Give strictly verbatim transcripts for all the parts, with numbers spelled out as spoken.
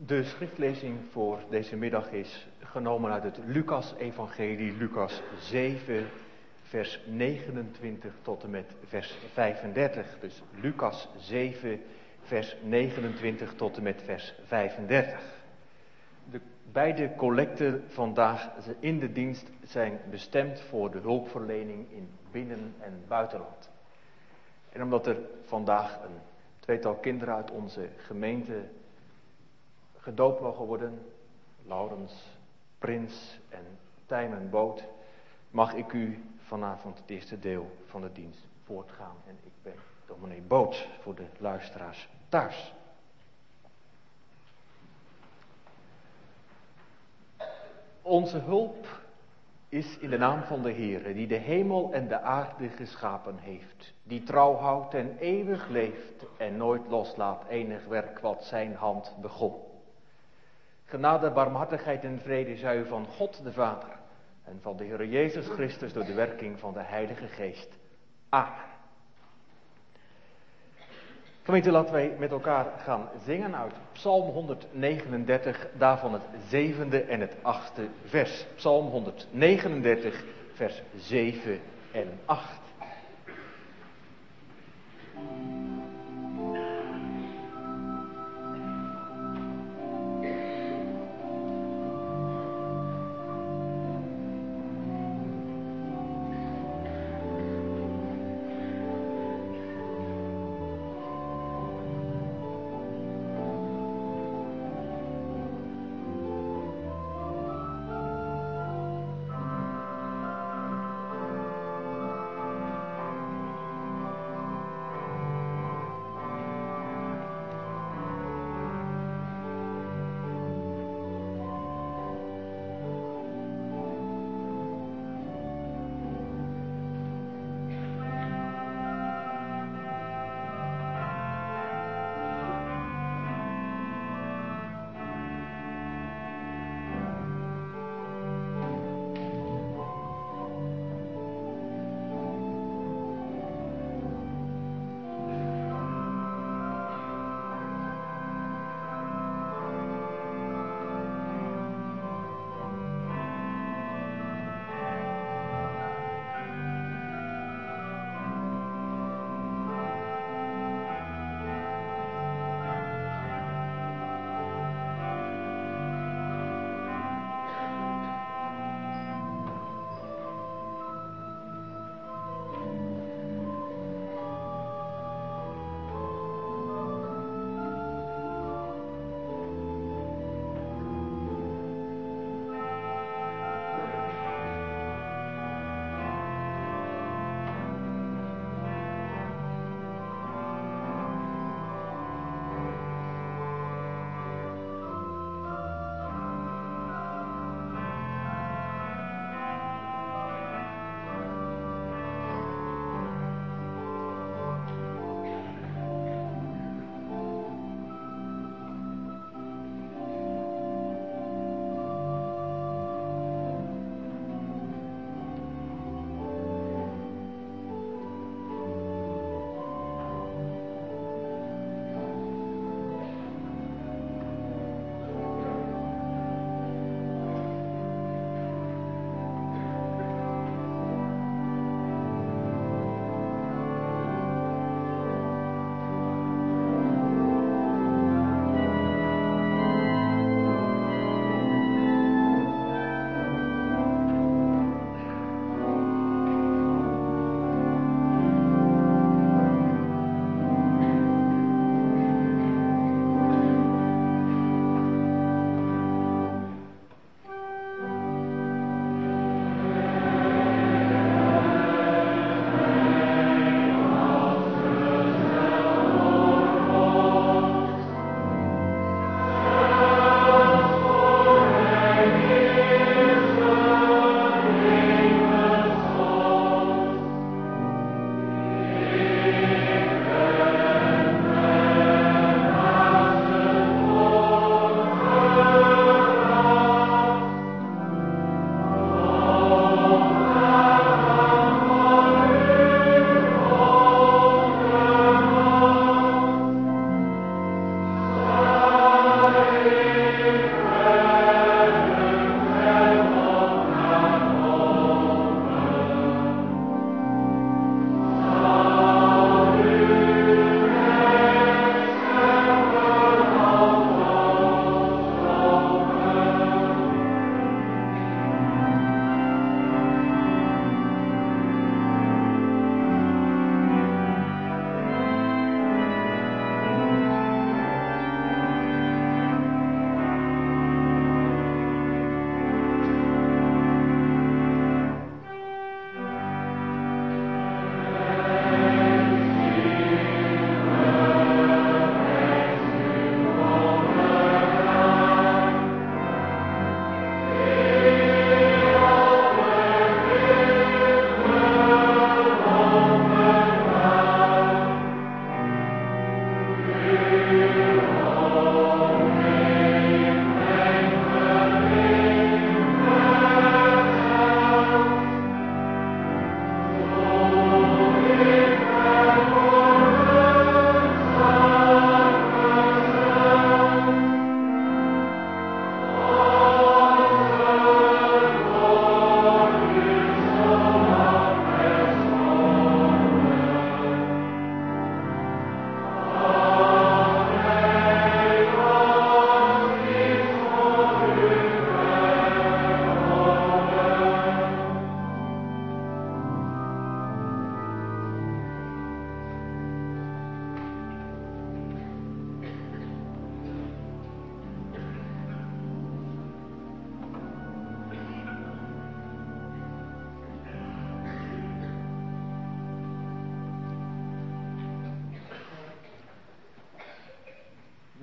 De schriftlezing voor deze middag is genomen uit het Lucas-evangelie, Lucas zeven, vers negenentwintig tot en met vers vijfendertig. Dus Lucas zeven, vers negenentwintig tot en met vers vijfendertig. De beide collecten vandaag in de dienst zijn bestemd voor de hulpverlening in binnen- en buitenland. En omdat er vandaag een tweetal kinderen uit onze gemeente gedoopt mogen worden, Laurens, Prins en Tijmen Boot, mag ik u vanavond het eerste deel van de dienst voortgaan. En ik ben dominee Boot voor de luisteraars thuis. Onze hulp is in de naam van de Heere, die de hemel en de aarde geschapen heeft, die trouw houdt en eeuwig leeft en nooit loslaat enig werk wat zijn hand begon. Genade, barmhartigheid en vrede zij u van God de Vader en van de Heere Jezus Christus door de werking van de Heilige Geest. Amen. Gemeente, laten wij met elkaar gaan zingen uit Psalm honderdnegenendertig, daarvan het zevende en het achtste vers. Psalm honderdnegenendertig, vers zeven en acht.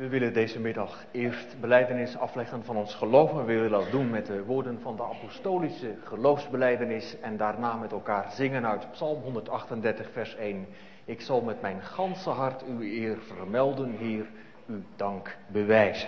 We willen deze middag eerst belijdenis afleggen van ons geloof. We willen dat doen met de woorden van de apostolische geloofsbelijdenis en daarna met elkaar zingen uit Psalm honderdachtendertig vers één. Ik zal met mijn ganse hart uw eer vermelden, Heer, uw dank bewijzen.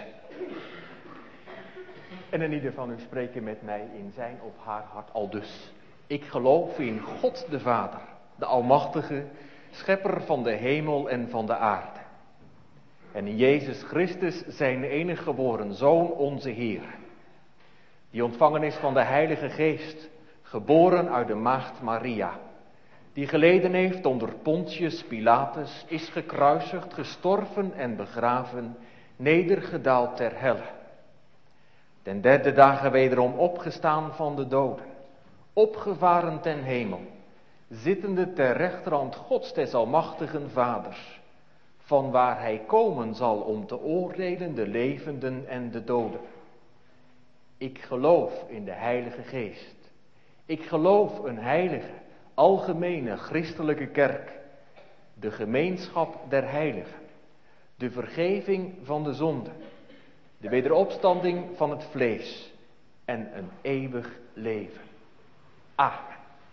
En in ieder van u spreken met mij in zijn of haar hart aldus. Ik geloof in God de Vader, de Almachtige, schepper van de hemel en van de aarde. En in Jezus Christus, zijn enige geboren Zoon, onze Heer, die ontvangen is van de Heilige Geest, geboren uit de maagd Maria, die geleden heeft onder Pontius Pilatus, is gekruisigd, gestorven en begraven, nedergedaald ter helle. Ten derde dagen wederom opgestaan van de doden, opgevaren ten hemel, zittende ter rechterhand Gods des Almachtigen Vaders, van waar hij komen zal om te oordelen de levenden en de doden. Ik geloof in de Heilige Geest. Ik geloof een heilige, algemene christelijke kerk, de gemeenschap der heiligen, de vergeving van de zonden, de wederopstanding van het vlees en een eeuwig leven. Amen.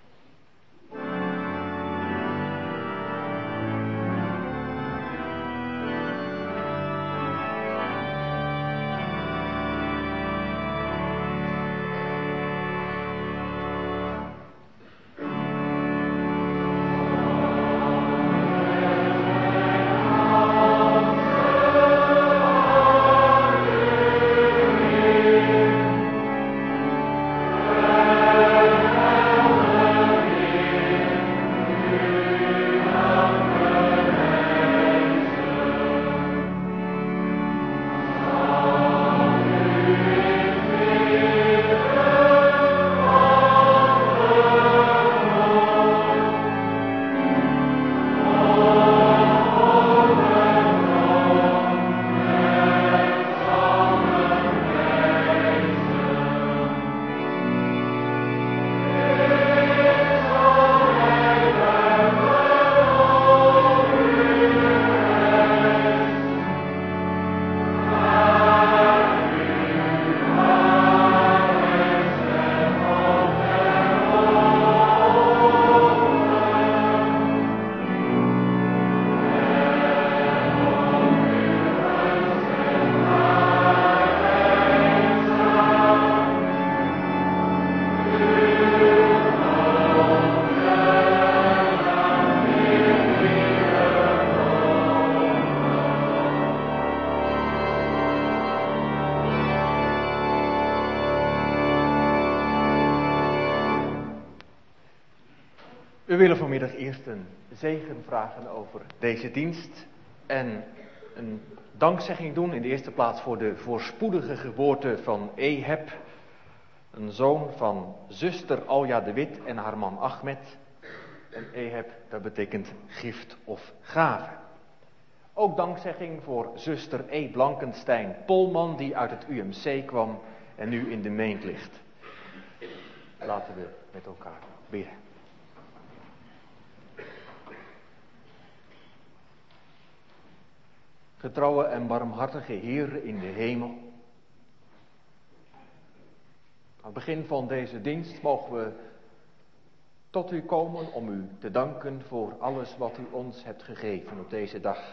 We willen vanmiddag eerst een zegen vragen over deze dienst en een dankzegging doen in de eerste plaats voor de voorspoedige geboorte van Eheb, een zoon van zuster Alja de Wit en haar man Ahmed. En Eheb, dat betekent gift of gave. Ook dankzegging voor zuster E. Blankenstein Polman, die uit het U M C kwam en nu in de meent ligt. Laten we met elkaar bidden. Getrouwe en barmhartige Heer in de hemel. Aan het begin van deze dienst mogen we tot u komen om u te danken voor alles wat u ons hebt gegeven op deze dag.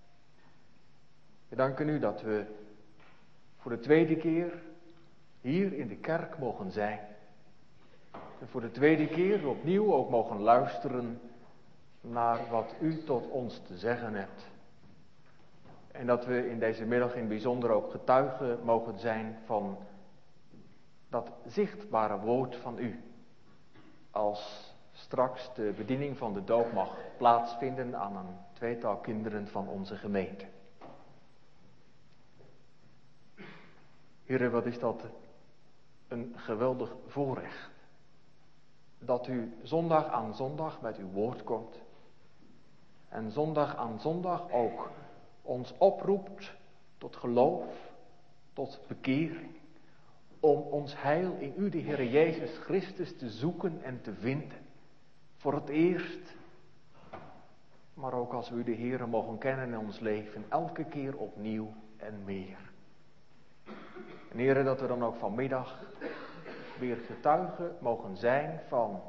We danken u dat we voor de tweede keer hier in de kerk mogen zijn. En voor de tweede keer opnieuw ook mogen luisteren naar wat u tot ons te zeggen hebt. En dat we in deze middag in het bijzonder ook getuigen mogen zijn van dat zichtbare woord van u. Als straks de bediening van de doop mag plaatsvinden aan een tweetal kinderen van onze gemeente. Heere, wat is dat een geweldig voorrecht. Dat u zondag aan zondag met uw woord komt. En zondag aan zondag ook ons oproept tot geloof, tot bekering, om ons heil in u, de Heer Jezus Christus, te zoeken en te vinden. Voor het eerst, maar ook als we u de Heer mogen kennen in ons leven, elke keer opnieuw en meer. En Heere, dat we dan ook vanmiddag weer getuigen mogen zijn van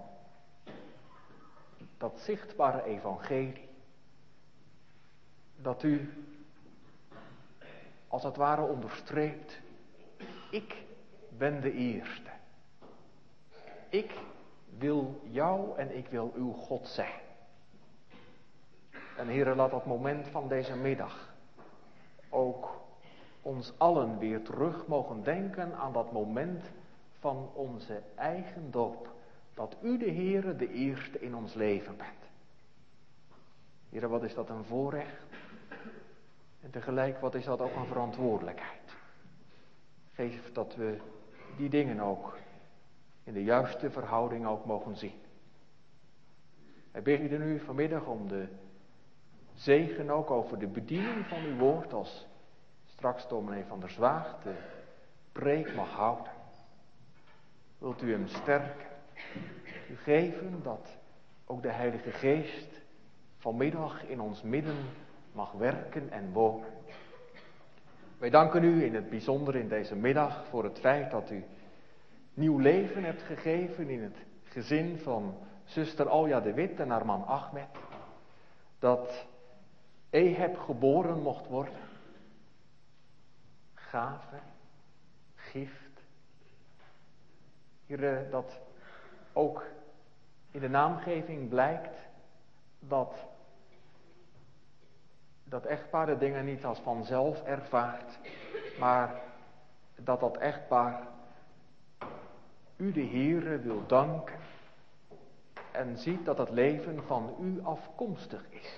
dat zichtbare evangelie. Dat u als het ware onderstreept, ik ben de eerste. Ik wil jou en ik wil uw God zijn. En Heere, laat dat moment van deze middag ook ons allen weer terug mogen denken aan dat moment van onze eigen doop. Dat u de Heere de eerste in ons leven bent. Heere, wat is dat een voorrecht. En tegelijk, wat is dat ook een verantwoordelijkheid. Geef dat we die dingen ook in de juiste verhouding ook mogen zien. Wij bidden u vanmiddag om de zegen ook over de bediening van uw woord, als straks dominee Van der Zwaag de preek mag houden. Wilt u hem sterken, u geven dat ook de Heilige Geest vanmiddag in ons midden mag werken en wonen. Wij danken u in het bijzonder in deze middag voor het feit dat u nieuw leven hebt gegeven in het gezin van zuster Alja de Wit en haar man Ahmed. Dat Eheb geboren mocht worden. Gave, gift. Hier, dat ook in de naamgeving blijkt dat dat echtpaar de dingen niet als vanzelf ervaart, maar dat dat echtpaar u de Heere wil danken en ziet dat het leven van u afkomstig is.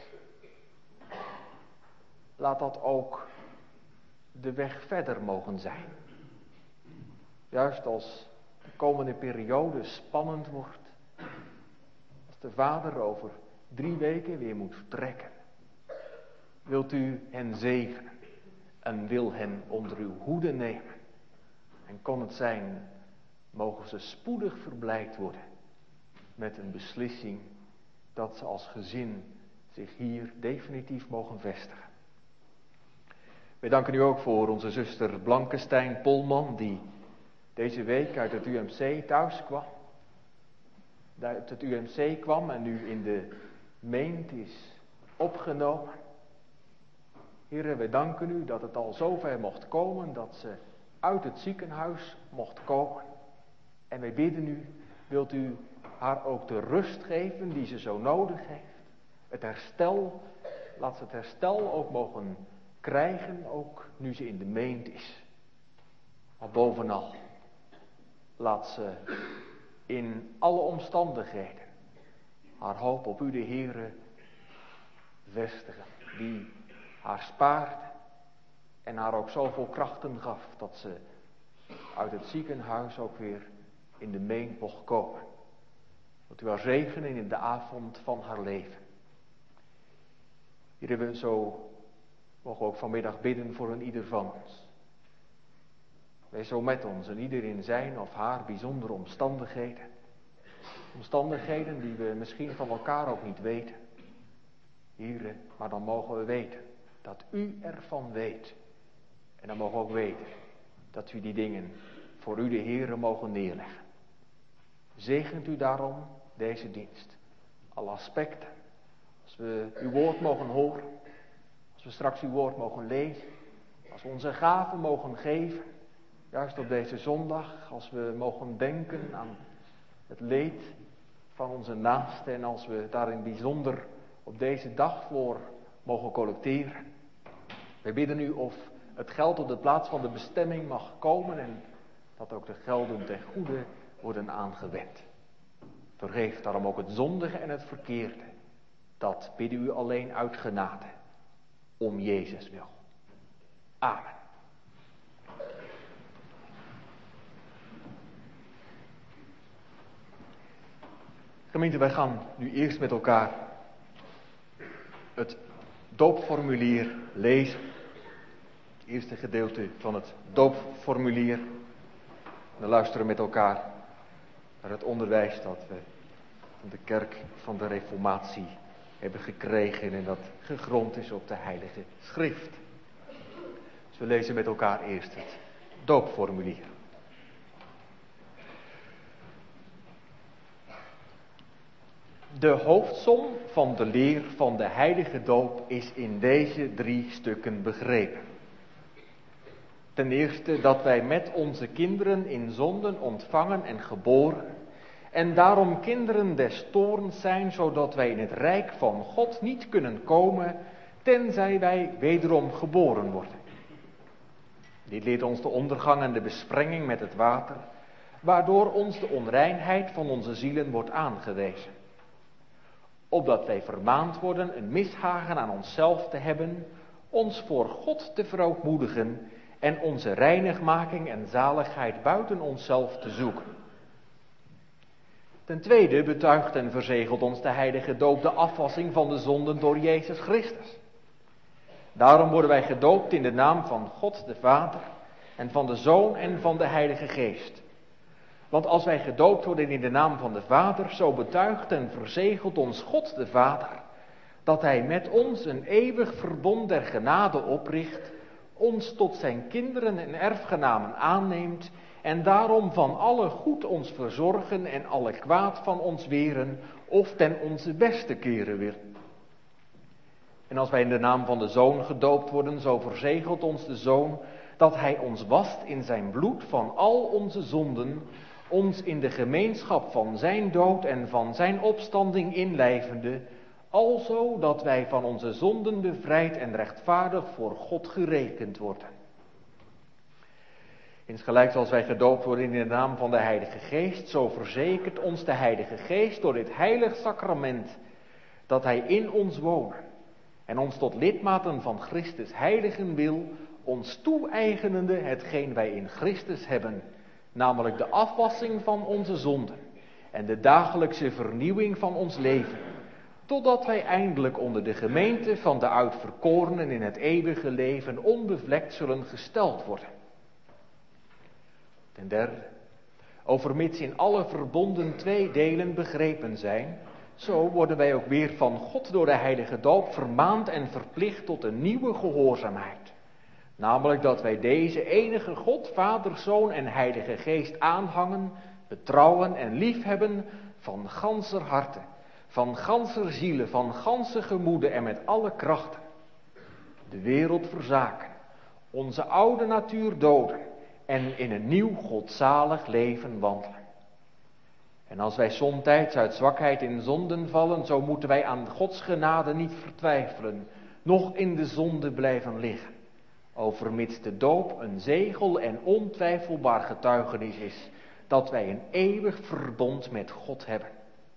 Laat dat ook de weg verder mogen zijn. Juist als de komende periode spannend wordt, als de vader over drie weken weer moet vertrekken, wilt u hen zegenen en wil hen onder uw hoede nemen. En kon het zijn, mogen ze spoedig verblijd worden met een beslissing dat ze als gezin zich hier definitief mogen vestigen. Wij danken u ook voor onze zuster Blankenstein Polman, die deze week uit het U M C thuis kwam. Uit het U M C kwam en nu in de meent is opgenomen. Heere, wij danken u dat het al zover mocht komen, dat ze uit het ziekenhuis mocht komen. En wij bidden u, wilt u haar ook de rust geven die ze zo nodig heeft. Het herstel, laat ze het herstel ook mogen krijgen, ook nu ze in de meent is. Maar bovenal, laat ze in alle omstandigheden haar hoop op u de Heere vestigen, die haar spaarde en haar ook zoveel krachten gaf dat ze uit het ziekenhuis ook weer in de meent mocht komen. Dat u haar zegenen in de avond van haar leven. Hier hebben we zo, mogen we ook vanmiddag bidden voor een ieder van ons. Wees zo met ons en ieder in zijn of haar bijzondere omstandigheden. Omstandigheden die we misschien van elkaar ook niet weten. Here, maar dan mogen we weten dat u ervan weet. En dan mogen we ook weten dat u die dingen voor u de Heere mogen neerleggen. Zegent u daarom deze dienst. Alle aspecten. Als we uw woord mogen horen. Als we straks uw woord mogen lezen. Als we onze gaven mogen geven. Juist op deze zondag. Als we mogen denken aan het leed van onze naasten. En als we daarin bijzonder op deze dag voor mogen collecteren. Wij bidden u of het geld op de plaats van de bestemming mag komen. En dat ook de gelden ten goede worden aangewend. Vergeef daarom ook het zondige en het verkeerde. Dat bidden u alleen uit genade. Om Jezus wil. Amen. Gemeente, wij gaan nu eerst met elkaar het doopformulier lezen. Het eerste gedeelte van het doopformulier. We luisteren met elkaar naar het onderwijs dat we van de kerk van de Reformatie hebben gekregen en dat gegrond is op de Heilige Schrift. Dus we lezen met elkaar eerst het doopformulier. De hoofdsom van de leer van de heilige doop is in deze drie stukken begrepen. Ten eerste dat wij met onze kinderen in zonden ontvangen en geboren en daarom kinderen des toorns zijn, zodat wij in het rijk van God niet kunnen komen, tenzij wij wederom geboren worden. Dit leert ons de ondergang en de besprenging met het water, waardoor ons de onreinheid van onze zielen wordt aangewezen. Opdat wij vermaand worden een mishagen aan onszelf te hebben, ons voor God te verootmoedigen en onze reinigmaking en zaligheid buiten onszelf te zoeken. Ten tweede betuigt en verzegelt ons de heilige doop de afwassing van de zonden door Jezus Christus. Daarom worden wij gedoopt in de naam van God de Vader en van de Zoon en van de Heilige Geest. Want als wij gedoopt worden in de naam van de Vader, zo betuigt en verzegelt ons God de Vader, dat Hij met ons een eeuwig verbond der genade opricht, ons tot zijn kinderen en erfgenamen aanneemt en daarom van alle goed ons verzorgen en alle kwaad van ons weren of ten onze beste keren wil. En als wij in de naam van de Zoon gedoopt worden, zo verzegelt ons de Zoon dat Hij ons wast in zijn bloed van al onze zonden, ons in de gemeenschap van zijn dood en van zijn opstanding inlijvende, alzo dat wij van onze zonden bevrijd en rechtvaardig voor God gerekend worden. Insgelijks als wij gedoopt worden in de naam van de Heilige Geest, zo verzekert ons de Heilige Geest door dit heilig sacrament dat Hij in ons wonen en ons tot lidmaten van Christus heiligen wil, ons toe-eigenende hetgeen wij in Christus hebben, namelijk de afwassing van onze zonden en de dagelijkse vernieuwing van ons leven, totdat wij eindelijk onder de gemeente van de uitverkorenen in het eeuwige leven onbevlekt zullen gesteld worden. Ten derde, overmits in alle verbonden twee delen begrepen zijn, zo worden wij ook weer van God door de heilige doop vermaand en verplicht tot een nieuwe gehoorzaamheid. Namelijk dat wij deze enige God, Vader, Zoon en Heilige Geest aanhangen, betrouwen en liefhebben van ganser harte, van ganser ziele, van ganse gemoede en met alle krachten. De wereld verzaken, onze oude natuur doden en in een nieuw godzalig leven wandelen. En als wij somtijds uit zwakheid in zonden vallen, zo moeten wij aan Gods genade niet vertwijfelen, noch in de zonde blijven liggen. Overmits de doop een zegel en ontwijfelbaar getuigenis is, dat wij een eeuwig verbond met God hebben.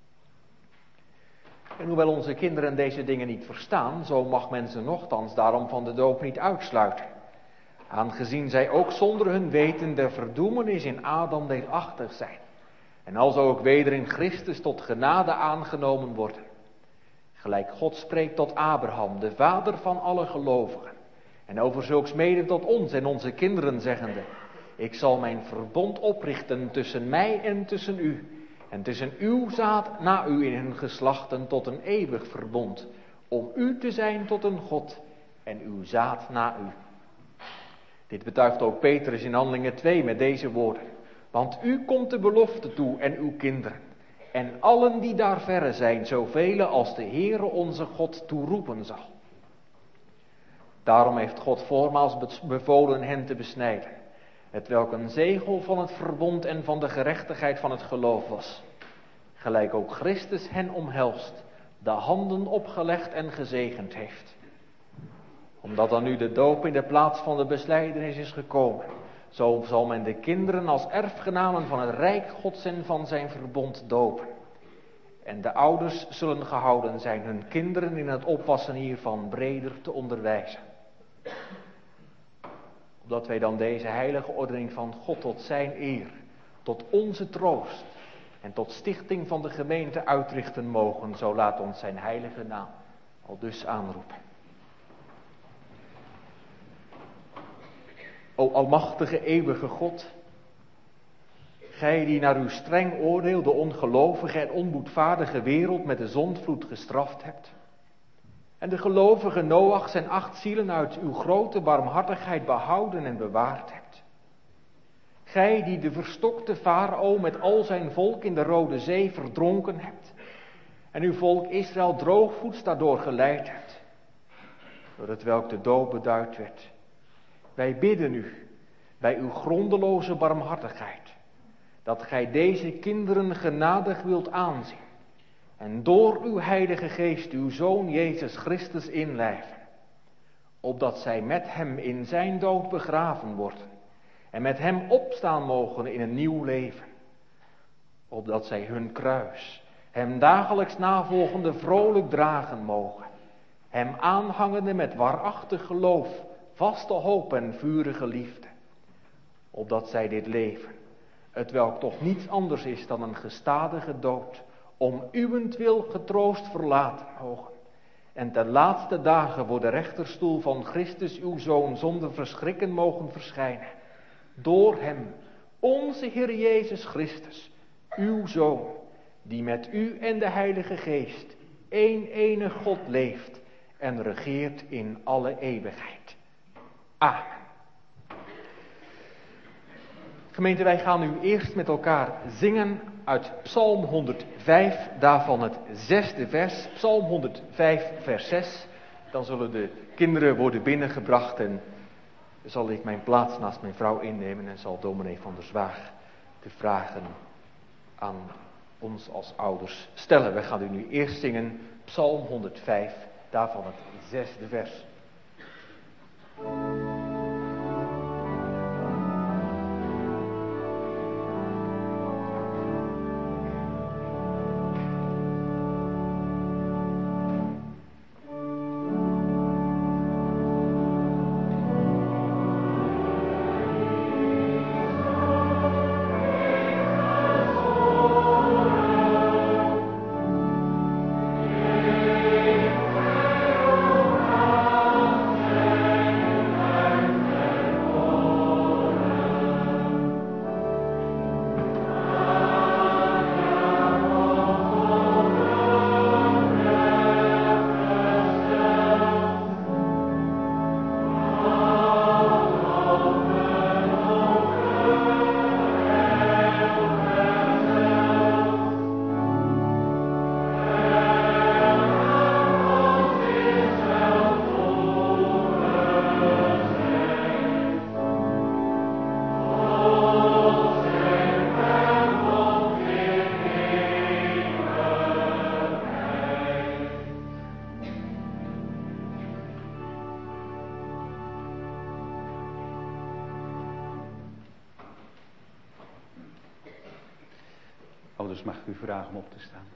En hoewel onze kinderen deze dingen niet verstaan, zo mag men ze nochtans daarom van de doop niet uitsluiten. Aangezien zij ook zonder hun weten der verdoemenis in Adam deelachtig zijn. En alzo ook weder in Christus tot genade aangenomen worden. Gelijk God spreekt tot Abraham, de vader van alle gelovigen. En over zulks mede tot ons en onze kinderen zeggende: ik zal mijn verbond oprichten tussen mij en tussen u. En tussen uw zaad na u in hun geslachten tot een eeuwig verbond. Om u te zijn tot een God en uw zaad na u. Dit betuigt ook Petrus in Handelingen twee met deze woorden. Want u komt de belofte toe en uw kinderen. En allen die daar verre zijn, zoveel als de Heere onze God toeroepen zal. Daarom heeft God voormaals bevolen hen te besnijden. Hetwelk een zegel van het verbond en van de gerechtigheid van het geloof was. Gelijk ook Christus hen omhelst, de handen opgelegd en gezegend heeft. Omdat dan nu de doop in de plaats van de besnijdenis is gekomen, zo zal men de kinderen als erfgenamen van het rijk Gods en van zijn verbond dopen. En de ouders zullen gehouden zijn hun kinderen in het oppassen hiervan breder te onderwijzen. Opdat wij dan deze heilige ordening van God tot zijn eer, tot onze troost en tot stichting van de gemeente uitrichten mogen, zo laat ons zijn heilige naam al dus aanroepen. O almachtige eeuwige God, gij die naar uw streng oordeel de ongelovige en onboedvaardige wereld met de zondvloed gestraft hebt, En de gelovige Noach zijn acht zielen uit uw grote barmhartigheid behouden en bewaard hebt. Gij die de verstokte farao met al zijn volk in de Rode Zee verdronken hebt. En uw volk Israël droogvoets daardoor geleid hebt. Door het welk de dood beduid werd. Wij bidden u, bij uw grondeloze barmhartigheid, dat gij deze kinderen genadig wilt aanzien. En door uw heilige geest uw Zoon Jezus Christus inlijven. Opdat zij met hem in zijn dood begraven worden. En met hem opstaan mogen in een nieuw leven. Opdat zij hun kruis, hem dagelijks navolgende vrolijk dragen mogen. Hem aanhangende met waarachtig geloof, vaste hoop en vurige liefde. Opdat zij dit leven, het welk toch niets anders is dan een gestadige dood, om uwentwil getroost verlaten mogen. En ten laatste dagen voor de rechterstoel van Christus uw Zoon zonder verschrikken mogen verschijnen. Door hem, onze Heer Jezus Christus, uw Zoon, die met u en de Heilige Geest, één enig God leeft en regeert in alle eeuwigheid. Amen. Gemeente, wij gaan nu eerst met elkaar zingen uit Psalm honderdvijf, daarvan het zesde vers, Psalm honderdvijf vers zes. Dan zullen de kinderen worden binnengebracht en zal ik mijn plaats naast mijn vrouw innemen en zal dominee van der Zwaag de vragen aan ons als ouders stellen. Wij gaan u nu eerst zingen Psalm honderdvijf, daarvan het zesde vers. Ouders, mag ik u vragen om op te staan?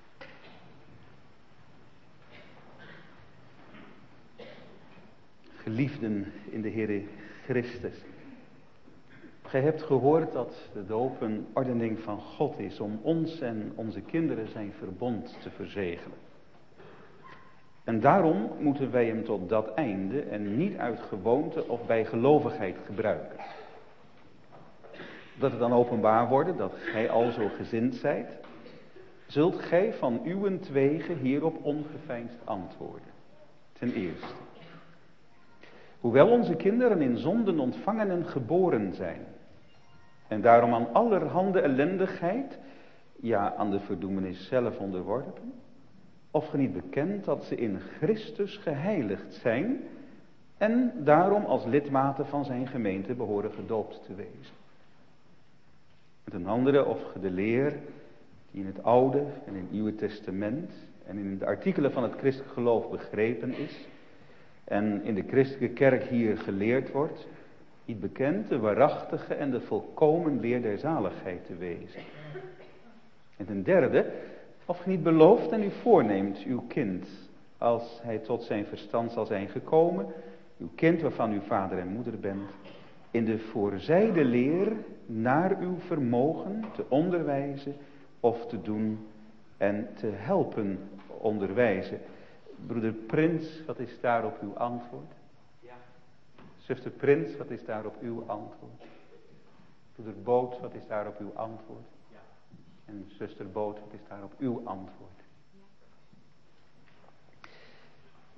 Geliefden in de Heere Christus. Gij hebt gehoord dat de doop een ordening van God is om ons en onze kinderen zijn verbond te verzegelen. En daarom moeten wij hem tot dat einde en niet uit gewoonte of bij gelovigheid gebruiken. Dat het dan openbaar wordt dat gij alzo gezind zijt, zult gij van uwentwege hierop ongeveinsd antwoorden. Ten eerste, hoewel onze kinderen in zonden ontvangen en geboren zijn, en daarom aan allerhande ellendigheid, ja aan de verdoemenis zelf onderworpen, of ge niet bekent dat ze in Christus geheiligd zijn, en daarom als lidmaten van zijn gemeente behoren gedoopt te wezen. Met een andere, of ge de leer die in het Oude en in het Nieuwe Testament en in de artikelen van het christelijk geloof begrepen is en in de christelijke kerk hier geleerd wordt, niet bekend de waarachtige en de volkomen leer der zaligheid te wezen. En ten derde, of ge niet belooft en u voorneemt uw kind, als hij tot zijn verstand zal zijn gekomen, uw kind waarvan u vader en moeder bent, in de voorzijde leer naar uw vermogen te onderwijzen of te doen en te helpen onderwijzen. Broeder Prins, wat is daarop uw antwoord? Ja. Zuster Prins, wat is daarop uw antwoord? Broeder Boot, wat is daarop uw antwoord? Ja. En zuster Boot, wat is daarop uw antwoord? Ja.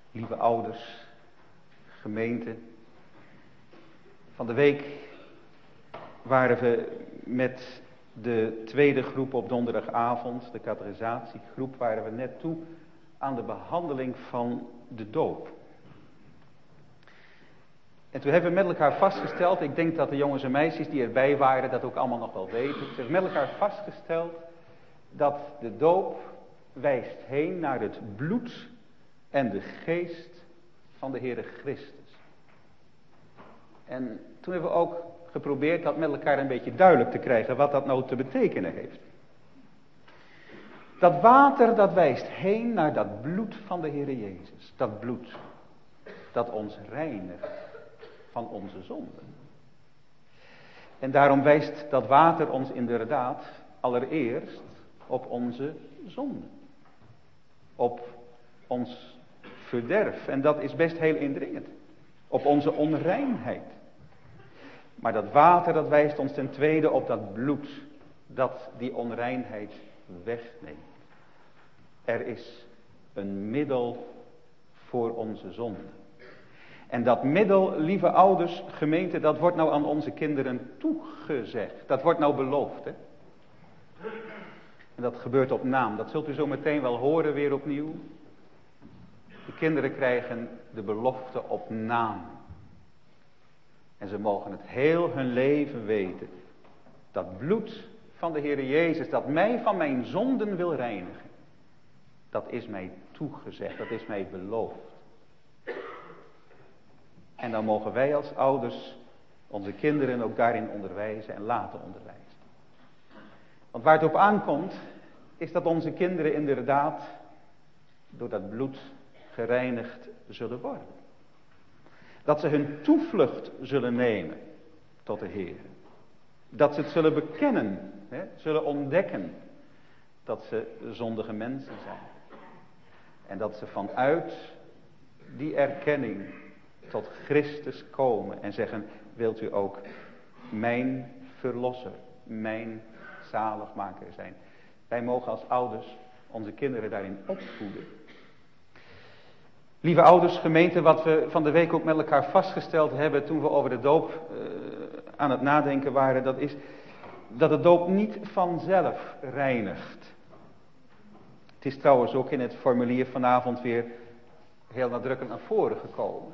lieve ouders, gemeente. Van de week waren we met de tweede groep op donderdagavond, de categorisatiegroep, waren we net toe aan de behandeling van de doop. En toen hebben we met elkaar vastgesteld, ik denk dat de jongens en meisjes die erbij waren dat ook allemaal nog wel weten. We hebben met elkaar vastgesteld dat de doop wijst heen naar het bloed en de geest van de Heere Christus. En toen hebben we ook geprobeerd dat met elkaar een beetje duidelijk te krijgen wat dat nou te betekenen heeft. Dat water dat wijst heen naar dat bloed van de Heere Jezus. Dat bloed dat ons reinigt van onze zonden. En daarom wijst dat water ons inderdaad allereerst op onze zonden. Op ons verderf. En dat is best heel indringend. Op onze onreinheid. Maar dat water dat wijst ons ten tweede op dat bloed dat die onreinheid wegneemt. Er is een middel voor onze zonde. En dat middel, lieve ouders, gemeente, dat wordt nou aan onze kinderen toegezegd. Dat wordt nou beloofd, hè. En dat gebeurt op naam. Dat zult u zo meteen wel horen weer opnieuw. De kinderen krijgen de belofte op naam. En ze mogen het heel hun leven weten. Dat bloed van de Heere Jezus, dat mij van mijn zonden wil reinigen. Dat is mij toegezegd, dat is mij beloofd. En dan mogen wij als ouders onze kinderen ook daarin onderwijzen en laten onderwijzen. Want waar het op aankomt, is dat onze kinderen inderdaad door dat bloed gereinigd zullen worden. Dat ze hun toevlucht zullen nemen tot de Heer. Dat ze het zullen bekennen, hè, zullen ontdekken dat ze zondige mensen zijn. En dat ze vanuit die erkenning tot Christus komen en zeggen, wilt u ook mijn verlosser, mijn zaligmaker zijn. Wij mogen als ouders onze kinderen daarin opvoeden. Lieve ouders, gemeente, wat we van de week ook met elkaar vastgesteld hebben toen we over de doop uh, aan het nadenken waren, dat is dat de doop niet vanzelf reinigt. Het is trouwens ook in het formulier vanavond weer heel nadrukkelijk naar voren gekomen.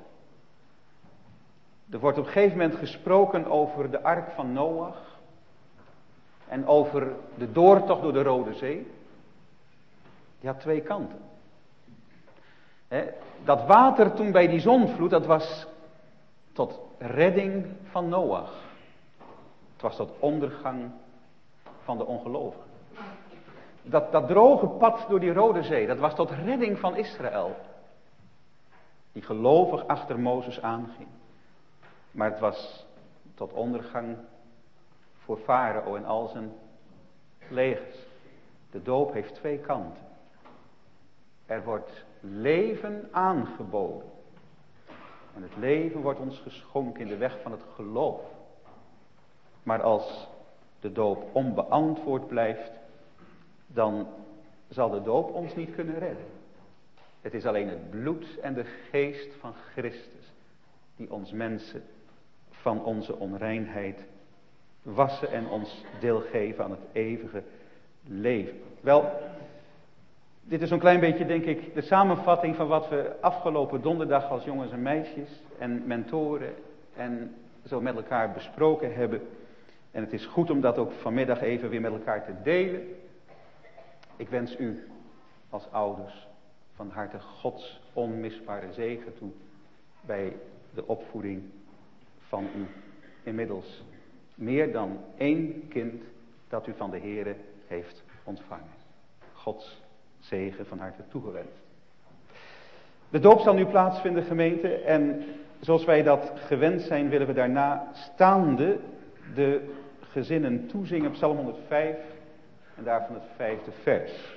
Er wordt op een gegeven moment gesproken over de ark van Noach en over de doortocht door de Rode Zee. Die had twee kanten. He, dat water toen bij die zondvloed, dat was tot redding van Noach. Het was tot ondergang van de ongelovigen. Dat, dat droge pad door die Rode Zee, dat was tot redding van Israël. Die gelovig achter Mozes aanging. Maar het was tot ondergang voor Farao en al zijn legers. De doop heeft twee kanten. Er wordt leven aangeboden. En het leven wordt ons geschonken in de weg van het geloof. Maar als de doop onbeantwoord blijft, dan zal de doop ons niet kunnen redden. Het is alleen het bloed en de geest van Christus die ons mensen van onze onreinheid wassen en ons deel geven aan het eeuwige leven. Wel, dit is zo'n klein beetje, denk ik, de samenvatting van wat we afgelopen donderdag als jongens en meisjes en mentoren en zo met elkaar besproken hebben. En het is goed om dat ook vanmiddag even weer met elkaar te delen. Ik wens u als ouders van harte Gods onmisbare zegen toe bij de opvoeding van uw inmiddels meer dan één kind dat u van de Heere heeft ontvangen. Gods zegen van harte toegewenst. De doop zal nu plaatsvinden, gemeente, en zoals wij dat gewend zijn willen we daarna staande de gezinnen toezingen op Psalm honderdvijf en daarvan het vijfde vers.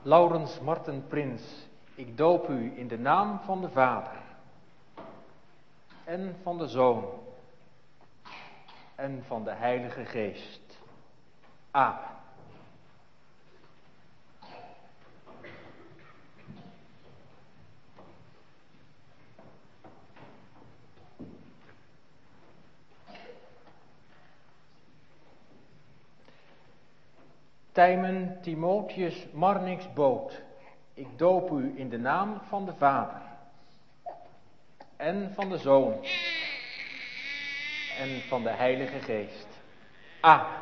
Laurens Marten Prins, ik doop u in de naam van de Vader en van de Zoon en van de Heilige Geest. Amen. Tijmen Timotheus Marnix Boot, ik doop u in de naam van de Vader en van de Zoon en van de Heilige Geest. Amen.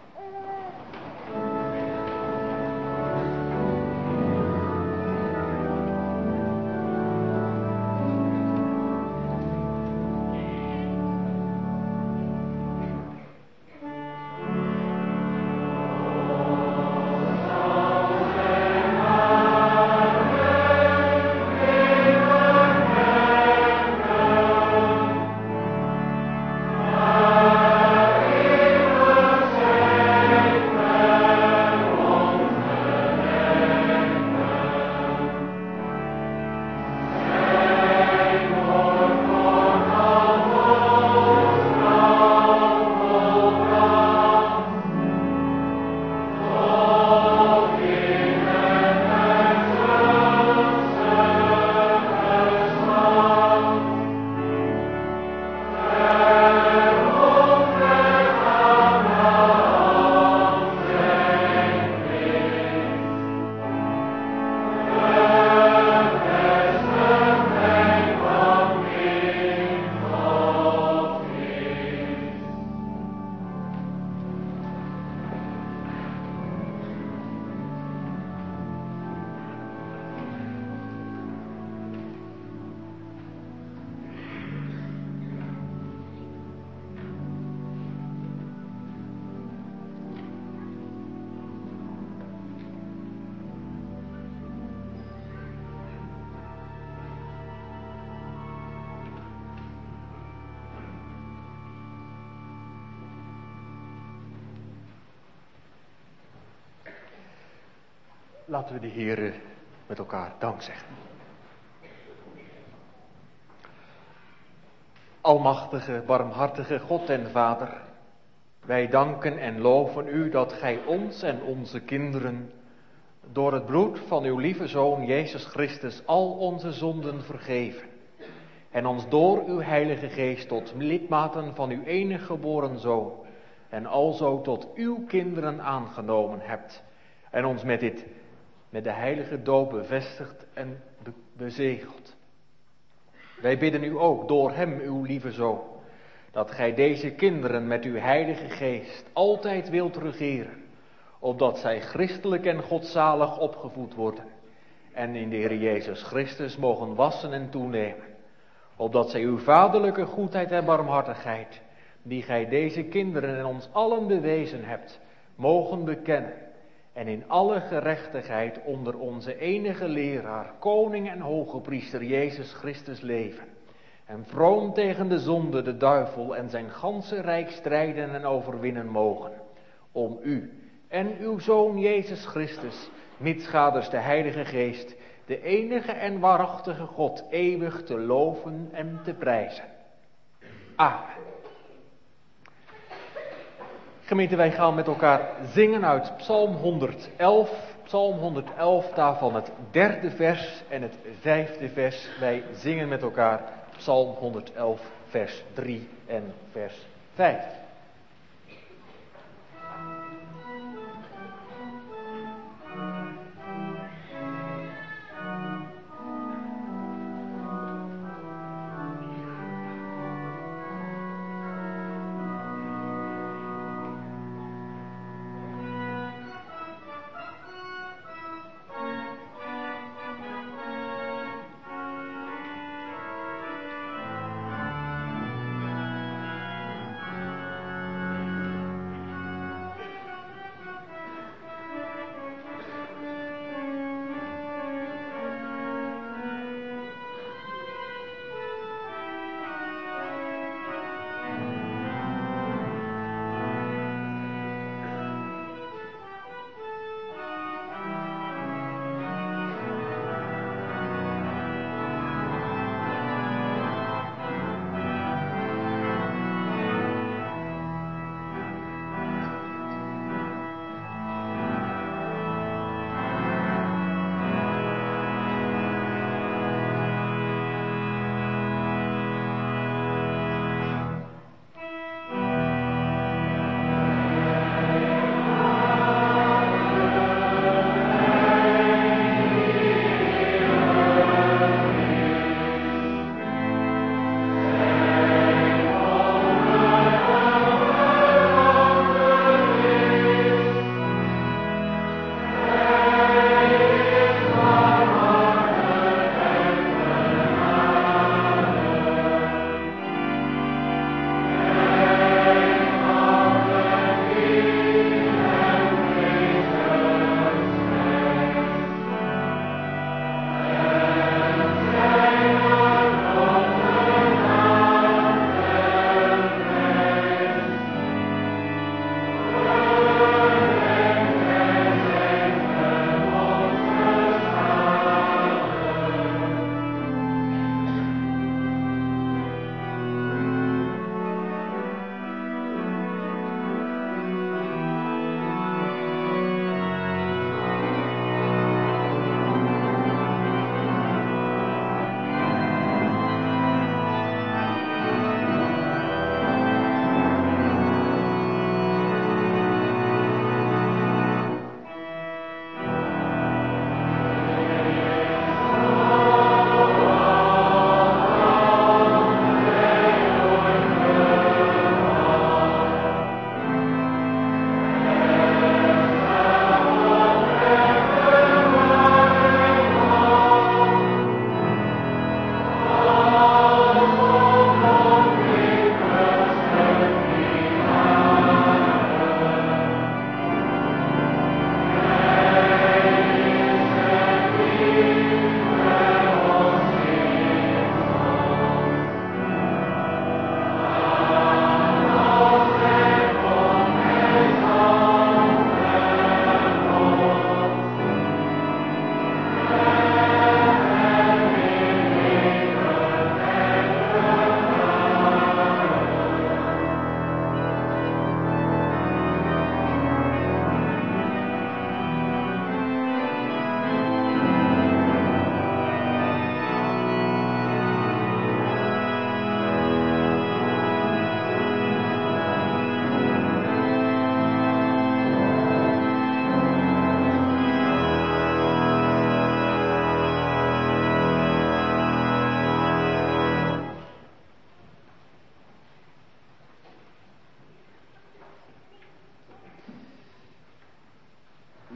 Laten we de Heere met elkaar dank zeggen. Almachtige, barmhartige God en Vader, wij danken en loven u dat gij ons en onze kinderen door het bloed van uw lieve Zoon Jezus Christus al onze zonden vergeven en ons door uw Heilige Geest tot lidmaten van uw enige geboren Zoon en alzo tot uw kinderen aangenomen hebt en ons met dit met de heilige doop bevestigd en be- bezegeld. Wij bidden u ook door hem, uw lieve Zoon, dat gij deze kinderen met uw Heilige Geest altijd wilt regeren, opdat zij christelijk en godzalig opgevoed worden en in de Heer Jezus Christus mogen wassen en toenemen, opdat zij uw vaderlijke goedheid en barmhartigheid, die gij deze kinderen en ons allen bewezen hebt, mogen bekennen en in alle gerechtigheid onder onze enige leraar, koning en hoge priester Jezus Christus leven. En vroom tegen de zonde, de duivel en zijn ganse rijk strijden en overwinnen mogen. Om u en uw Zoon Jezus Christus, mitsgaders de Heilige Geest, de enige en waarachtige God, eeuwig te loven en te prijzen. Amen. Gemeente, wij gaan met elkaar zingen uit Psalm honderd-elf, Psalm honderd-elf, daarvan het derde vers en het vijfde vers. Wij zingen met elkaar Psalm honderd-elf, vers drie en vers vijf.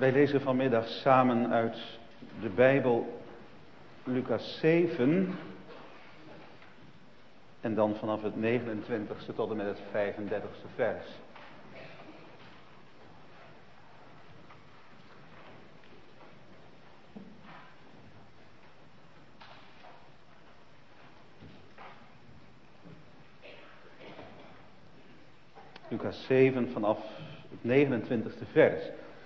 Wij lezen vanmiddag samen uit de Bijbel Lucas zeven en dan vanaf het negenentwintigste tot en met het vijfendertigste vers. Lucas zeven vanaf het negenentwintigste vers.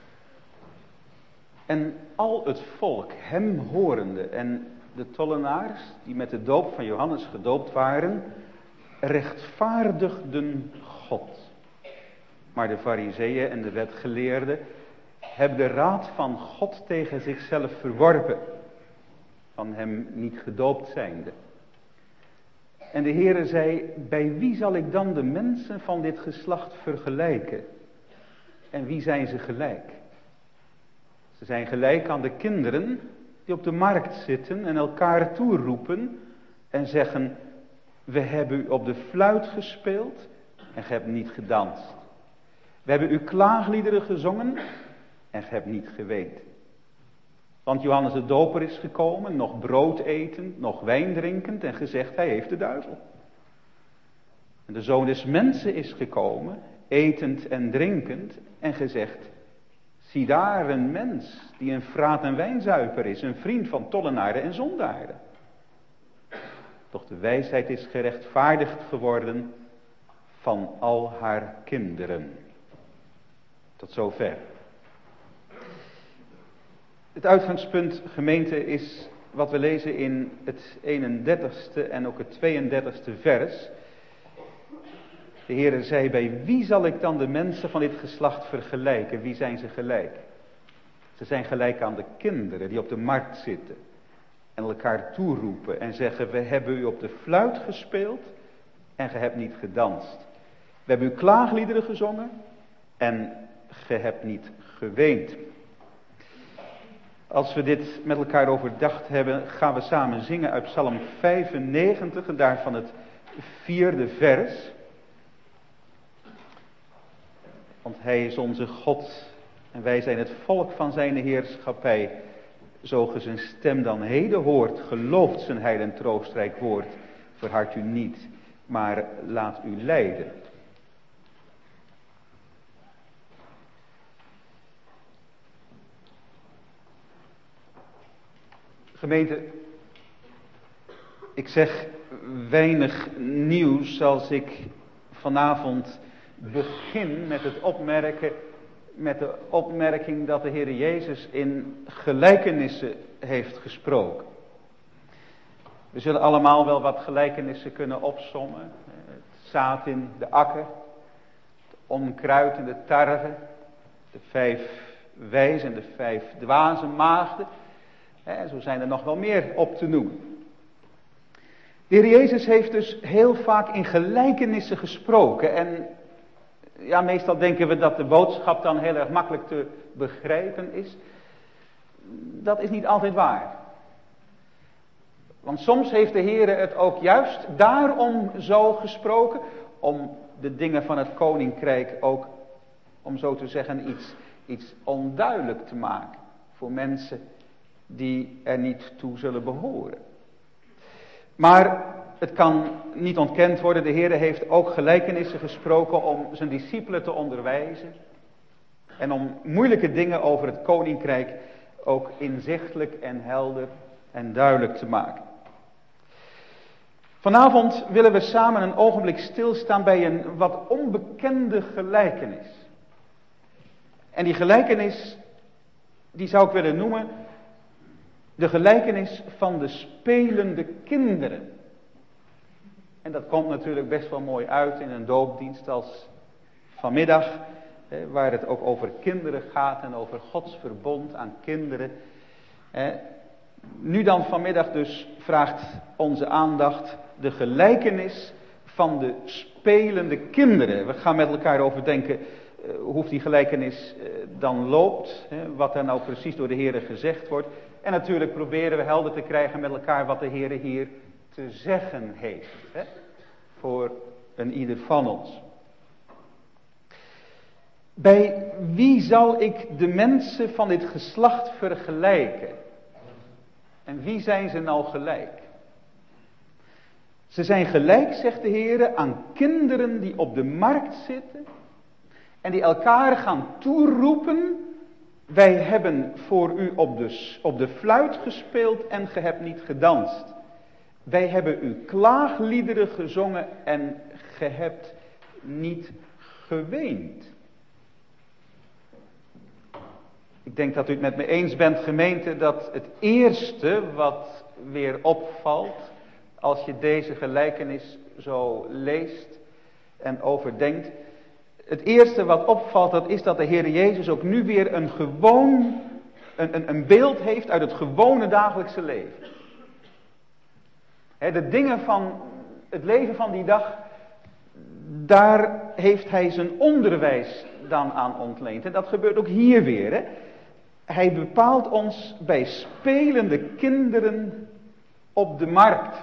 En al het volk, hem horende, en de tollenaars die met de doop van Johannes gedoopt waren, rechtvaardigden God. Maar de farizeeën en de wetgeleerden hebben de raad van God tegen zichzelf verworpen, van hem niet gedoopt zijnde. En de Heere zei, bij wie zal ik dan de mensen van dit geslacht vergelijken? En wie zijn ze gelijk? Ze zijn gelijk aan de kinderen die op de markt zitten en elkaar toeroepen en zeggen, we hebben u op de fluit gespeeld en ge hebt niet gedanst. We hebben u klaagliederen gezongen en ge hebt niet geweend. Want Johannes de Doper is gekomen, nog brood etend, nog wijn drinkend en gezegd, hij heeft de duivel. En de Zoon des Mensen is gekomen, etend en drinkend en gezegd, zie daar een mens die een vraat- en wijnzuiper is, een vriend van tollenaren en zondaren. Doch de wijsheid is gerechtvaardigd geworden van al haar kinderen. Tot zover. Het uitgangspunt, gemeente, is wat we lezen in het eenendertigste en ook het tweeëndertigste vers. De Heere zei, bij wie zal ik dan de mensen van dit geslacht vergelijken? Wie zijn ze gelijk? Ze zijn gelijk aan de kinderen die op de markt zitten en elkaar toeroepen en zeggen, we hebben u op de fluit gespeeld en ge hebt niet gedanst. We hebben u klaagliederen gezongen en ge hebt niet geweend. Als we dit met elkaar overdacht hebben, gaan we samen zingen uit Psalm vijfennegentig en daarvan het vierde vers. Want hij is onze God en wij zijn het volk van zijn heerschappij. Zo ge zijn stem dan heden hoort, gelooft zijn heil en troostrijk woord. Verhard u niet, maar laat u leiden. Gemeente, ik zeg weinig nieuws als ik vanavond begin met het opmerken, met de opmerking dat de Heer Jezus in gelijkenissen heeft gesproken. We zullen allemaal wel wat gelijkenissen kunnen opsommen. Het zaad in de akker, het onkruid en de tarwe, de vijf wijze en de vijf dwaze maagden. En zo zijn er nog wel meer op te noemen. De Heer Jezus heeft dus heel vaak in gelijkenissen gesproken. En ja, meestal denken we dat de boodschap dan heel erg makkelijk te begrijpen is. Dat is niet altijd waar. Want soms heeft de Heer het ook juist daarom zo gesproken. Om de dingen van het koninkrijk ook, om zo te zeggen, iets, iets onduidelijk te maken. Voor mensen die er niet toe zullen behoren. Maar het kan niet ontkend worden, de Heer heeft ook gelijkenissen gesproken om zijn discipelen te onderwijzen. En om moeilijke dingen over het koninkrijk ook inzichtelijk en helder en duidelijk te maken. Vanavond willen we samen een ogenblik stilstaan bij een wat onbekende gelijkenis. En die gelijkenis, die zou ik willen noemen, de gelijkenis van de spelende kinderen. En dat komt natuurlijk best wel mooi uit in een doopdienst als vanmiddag, waar het ook over kinderen gaat en over Gods verbond aan kinderen. Nu dan vanmiddag dus vraagt onze aandacht de gelijkenis van de spelende kinderen. We gaan met elkaar overdenken hoe die gelijkenis dan loopt, wat er nou precies door de Heer gezegd wordt. En natuurlijk proberen we helder te krijgen met elkaar wat de Heer hier te zeggen heeft. Hè? Voor een ieder van ons. Bij wie zal ik de mensen van dit geslacht vergelijken? En wie zijn ze nou gelijk? Ze zijn gelijk, zegt de Heer, aan kinderen die op de markt zitten en die elkaar gaan toeroepen: wij hebben voor u op de, op de fluit gespeeld en ge hebt niet gedanst. Wij hebben u klaagliederen gezongen en ge hebt niet geweend. Ik denk dat u het met me eens bent, gemeente, dat het eerste wat weer opvalt als je deze gelijkenis zo leest en overdenkt. Het eerste wat opvalt, dat is dat de Heer Jezus ook nu weer een gewoon, een, een, een beeld heeft uit het gewone dagelijkse leven. He, de dingen van het leven van die dag, daar heeft hij zijn onderwijs dan aan ontleend. En dat gebeurt ook hier weer. Hè. Hij bepaalt ons bij spelende kinderen op de markt.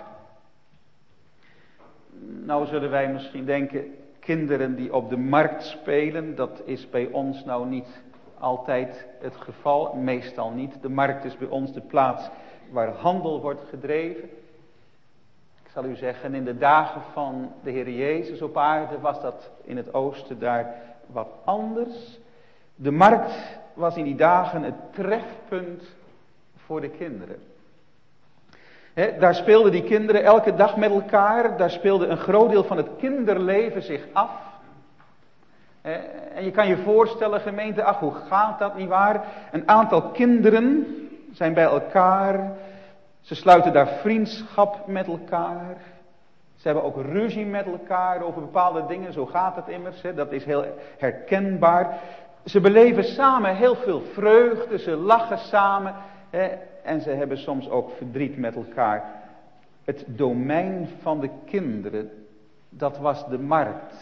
Nou zullen wij misschien denken, kinderen die op de markt spelen, dat is bij ons nou niet altijd het geval, meestal niet. De markt is bij ons de plaats waar handel wordt gedreven. Ik zal u zeggen, in de dagen van de Heer Jezus op aarde was dat in het oosten daar wat anders. De markt was in die dagen het trefpunt voor de kinderen. He, daar speelden die kinderen elke dag met elkaar. Daar speelde een groot deel van het kinderleven zich af. He, en je kan je voorstellen, gemeente, ach hoe gaat dat niet waar? Een aantal kinderen zijn bij elkaar. Ze sluiten daar vriendschap met elkaar. Ze hebben ook ruzie met elkaar over bepaalde dingen. Zo gaat het immers. He, dat is heel herkenbaar. Ze beleven samen heel veel vreugde. Ze lachen samen. He, en ze hebben soms ook verdriet met elkaar. Het domein van de kinderen, dat was de markt.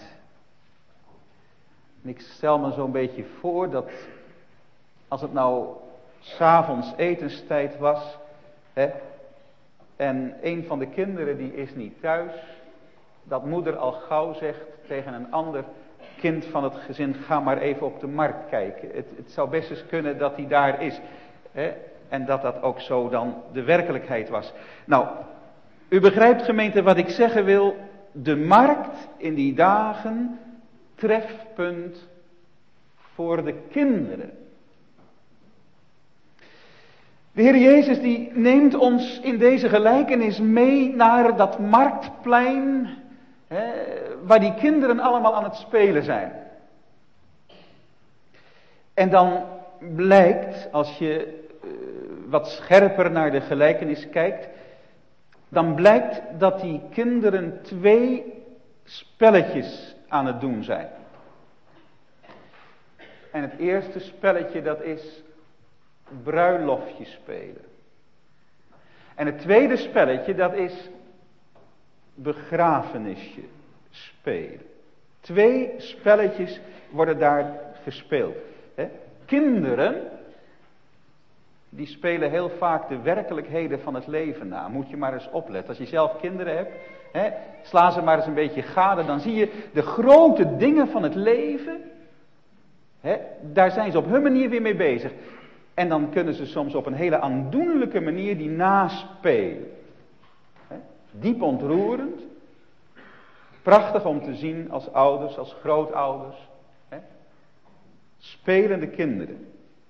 En ik stel me zo'n beetje voor dat als het nou 's avonds etenstijd was, hè, en een van de kinderen die is niet thuis, dat moeder al gauw zegt tegen een ander kind van het gezin: ga maar even op de markt kijken. Het, het zou best eens kunnen dat hij daar is. Hè. En dat dat ook zo dan de werkelijkheid was. Nou, u begrijpt, gemeente, wat ik zeggen wil. De markt in die dagen, trefpunt voor de kinderen. De Heer Jezus die neemt ons in deze gelijkenis mee naar dat marktplein, hè, waar die kinderen allemaal aan het spelen zijn. En dan blijkt, als je wat scherper naar de gelijkenis kijkt, dan blijkt dat die kinderen twee spelletjes aan het doen zijn. En het eerste spelletje, dat is bruiloftje spelen. En het tweede spelletje, dat is begrafenisje spelen. Twee spelletjes worden daar gespeeld. Hè? Kinderen, die spelen heel vaak de werkelijkheden van het leven na. Moet je maar eens opletten. Als je zelf kinderen hebt, hè, sla ze maar eens een beetje gade. Dan zie je de grote dingen van het leven. Hè, daar zijn ze op hun manier weer mee bezig. En dan kunnen ze soms op een hele aandoenlijke manier die naspelen. Hè, diep ontroerend. Prachtig om te zien als ouders, als grootouders. Hè, spelende kinderen.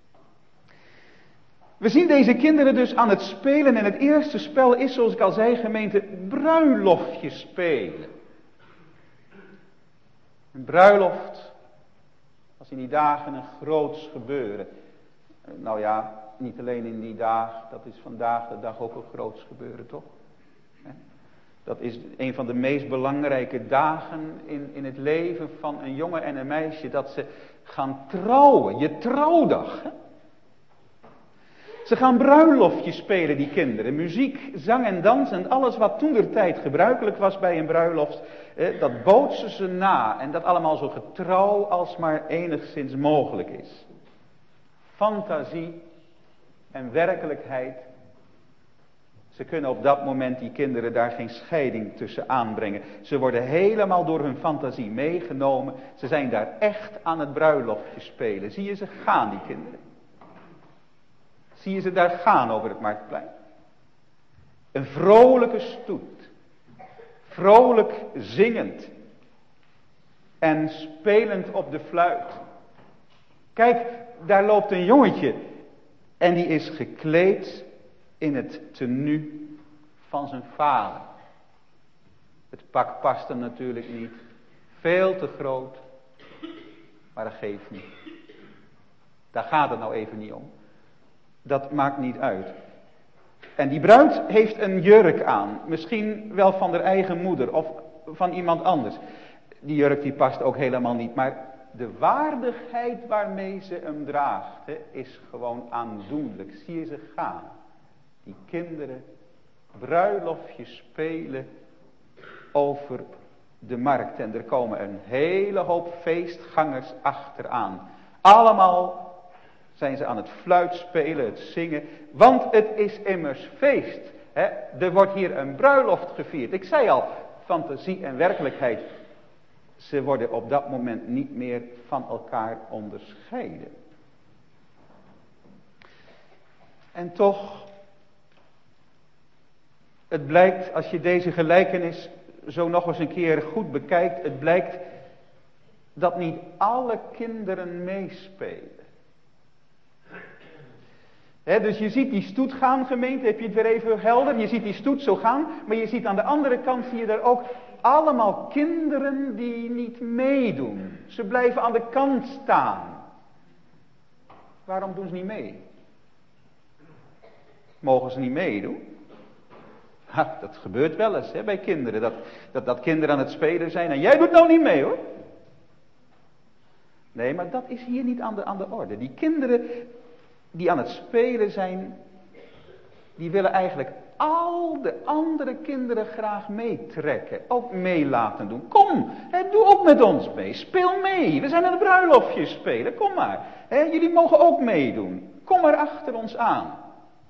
We zien deze kinderen dus aan het spelen en het eerste spel is, zoals ik al zei, gemeente, bruiloftje spelen. Een bruiloft was in die dagen een groots gebeuren. Nou ja, niet alleen in die dagen, dat is vandaag de dag ook een groots gebeuren, toch? Dat is een van de meest belangrijke dagen in, in het leven van een jongen en een meisje, dat ze gaan trouwen, je trouwdag, hè? Ze gaan bruiloftjes spelen, die kinderen. Muziek, zang en dans en alles wat toentertijd gebruikelijk was bij een bruiloft. Eh, dat bootsen ze na. En dat allemaal zo getrouw als maar enigszins mogelijk is. Fantasie en werkelijkheid Ze kunnen op dat moment die kinderen daar geen scheiding tussen aanbrengen. Ze worden helemaal door hun fantasie meegenomen. Ze zijn daar echt aan het bruiloftje spelen. Zie je ze gaan, die kinderen? Zie je ze daar gaan over het marktplein? Een vrolijke stoet. Vrolijk zingend. En spelend op de fluit. Kijk, daar loopt een jongetje. En die is gekleed in het tenue van zijn vader. Het pak past hem natuurlijk niet. Veel te groot. Maar dat geeft niet. Daar gaat het nou even niet om. Dat maakt niet uit. En die bruid heeft een jurk aan. Misschien wel van haar eigen moeder of van iemand anders. Die jurk die past ook helemaal niet. Maar de waardigheid waarmee ze hem draagt, hè, is gewoon aandoenlijk. Zie je ze gaan. Die kinderen bruiloftjes spelen over de markt. En er komen een hele hoop feestgangers achteraan. Allemaal zijn ze aan het fluitspelen, het zingen. Want het is immers feest. Hè? Er wordt hier een bruiloft gevierd. Ik zei al, fantasie en werkelijkheid. Ze worden op dat moment niet meer van elkaar onderscheiden. En toch, het blijkt, als je deze gelijkenis zo nog eens een keer goed bekijkt, het blijkt dat niet alle kinderen meespelen. He, dus je ziet die stoet gaan, gemeente, heb je het weer even helder? Je ziet die stoet zo gaan, maar je ziet aan de andere kant, zie je daar ook allemaal kinderen die niet meedoen. Ze blijven aan de kant staan. Waarom doen ze niet mee? Mogen ze niet meedoen? Ha, dat gebeurt wel eens hè, bij kinderen, dat, dat, dat kinderen aan het spelen zijn en jij doet nou niet mee hoor. Nee, maar dat is hier niet aan de, aan de orde. Die kinderen die aan het spelen zijn, die willen eigenlijk al de andere kinderen graag meetrekken. Ook mee laten doen. Kom, hè, doe ook met ons mee. Speel mee. We zijn aan het bruiloftje spelen. Kom maar. Hè, jullie mogen ook meedoen. Kom maar achter ons aan.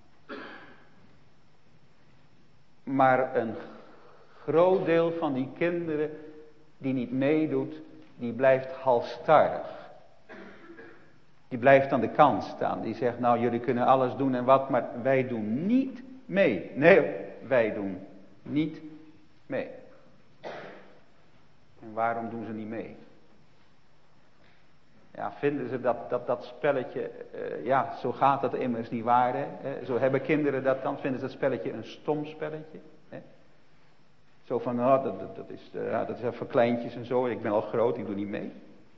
Maar een groot deel van die kinderen die niet meedoet, die blijft halsstarrig. Die blijft aan de kant staan. Die zegt, nou jullie kunnen alles doen en wat, maar wij doen niet mee. Nee, wij doen niet mee. En waarom doen ze niet mee? Ja, vinden ze dat dat, dat spelletje, uh, ja, zo gaat dat immers niet waar. Hè? Zo hebben kinderen dat dan, vinden ze dat spelletje een stom spelletje. Hè? Zo van, oh, dat, dat, dat, is, uh, dat is voor kleintjes en zo, ik ben al groot, ik doe niet mee.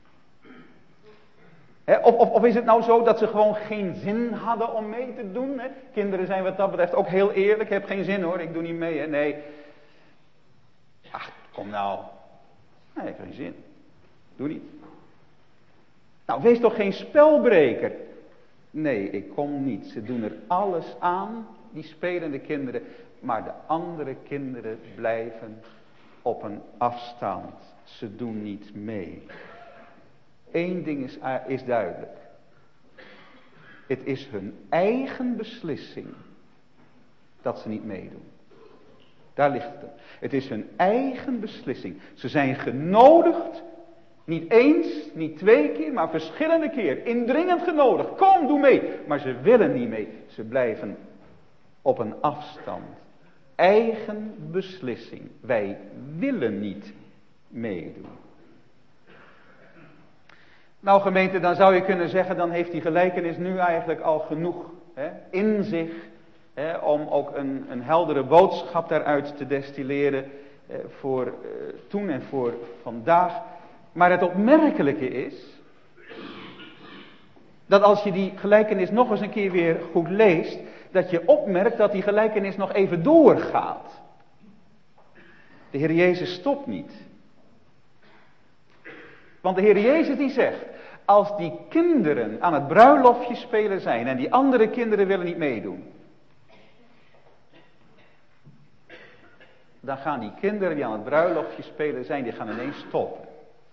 He, of, of, of is het nou zo dat ze gewoon geen zin hadden om mee te doen? He? Kinderen zijn wat dat betreft ook heel eerlijk. Ik heb geen zin hoor, ik doe niet mee. Hè? Nee. Ach, kom nou. Nee, ik heb geen zin. Doe niet. Nou, wees toch geen spelbreker. Nee, ik kom niet. Ze doen er alles aan, die spelende kinderen. Maar de andere kinderen blijven op een afstand. Ze doen niet mee. Eén ding is, is duidelijk. Het is hun eigen beslissing dat ze niet meedoen. Daar ligt het. Het is hun eigen beslissing. Ze zijn genodigd, niet eens, niet twee keer, maar verschillende keer. Indringend genodigd. Kom, doe mee. Maar ze willen niet mee. Ze blijven op een afstand. Eigen beslissing. Wij willen niet meedoen. Nou gemeente, dan zou je kunnen zeggen, dan heeft die gelijkenis nu eigenlijk al genoeg hè, in zich. Hè, om ook een, een heldere boodschap daaruit te destilleren eh, voor eh, toen en voor vandaag. Maar het opmerkelijke is, dat als je die gelijkenis nog eens een keer weer goed leest, dat je opmerkt dat die gelijkenis nog even doorgaat. De Heer Jezus stopt niet. Want de Heer Jezus die zegt, als die kinderen aan het bruiloftje spelen zijn en die andere kinderen willen niet meedoen, dan gaan die kinderen die aan het bruiloftje spelen zijn, die gaan ineens stoppen.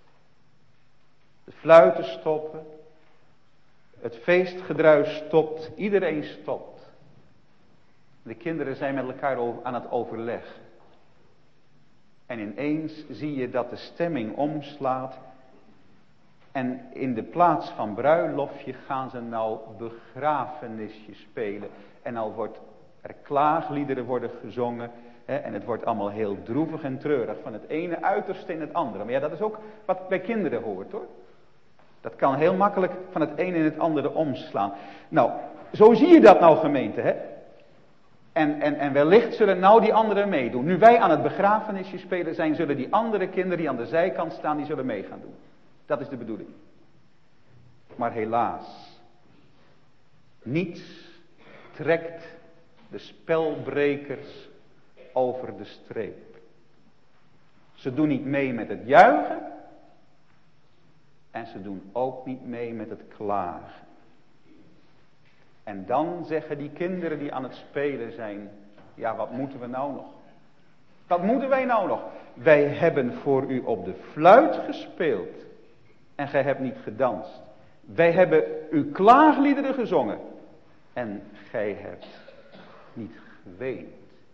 De fluiten stoppen, het feestgedruis stopt, iedereen stopt. De kinderen zijn met elkaar aan het overleggen. En ineens zie je dat de stemming omslaat. En in de plaats van bruiloftje gaan ze nou begrafenisje spelen. En al wordt er klaagliederen worden gezongen. Hè, en het wordt allemaal heel droevig en treurig. Van het ene uiterste in het andere. Maar ja, dat is ook wat bij kinderen hoort hoor. Dat kan heel makkelijk van het ene in het andere omslaan. Nou, zo zie je dat nou gemeente hè. En, en, en wellicht zullen nou die anderen meedoen. Nu wij aan het begrafenisje spelen zijn, zullen die andere kinderen die aan de zijkant staan, die zullen mee gaan doen. Dat is de bedoeling. Maar helaas, niets trekt de spelbrekers over de streep. Ze doen niet mee met het juichen. En ze doen ook niet mee met het klagen. En dan zeggen die kinderen die aan het spelen zijn, ja wat moeten we nou nog? Wat moeten wij nou nog? Wij hebben voor u op de fluit gespeeld. En gij hebt niet gedanst. Wij hebben uw klaagliederen gezongen. En gij hebt niet geweend.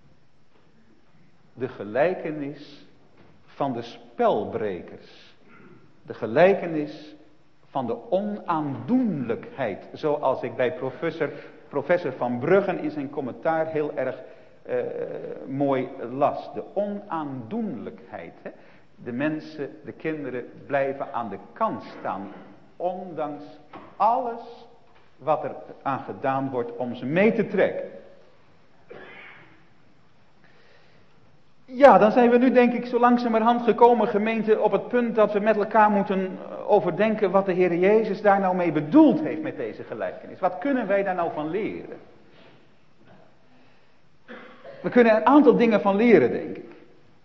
De gelijkenis van de spelbrekers. De gelijkenis van de onaandoenlijkheid. Zoals ik bij professor, professor Van Bruggen in zijn commentaar heel erg uh, mooi las. De onaandoenlijkheid. Hè? De mensen, de kinderen blijven aan de kant staan. Ondanks alles wat er aan gedaan wordt om ze mee te trekken. Ja, dan zijn we nu denk ik zo langzamerhand gekomen gemeente op het punt dat we met elkaar moeten overdenken wat de Heer Jezus daar nou mee bedoeld heeft met deze gelijkenis. Wat kunnen wij daar nou van leren? We kunnen een aantal dingen van leren denk ik.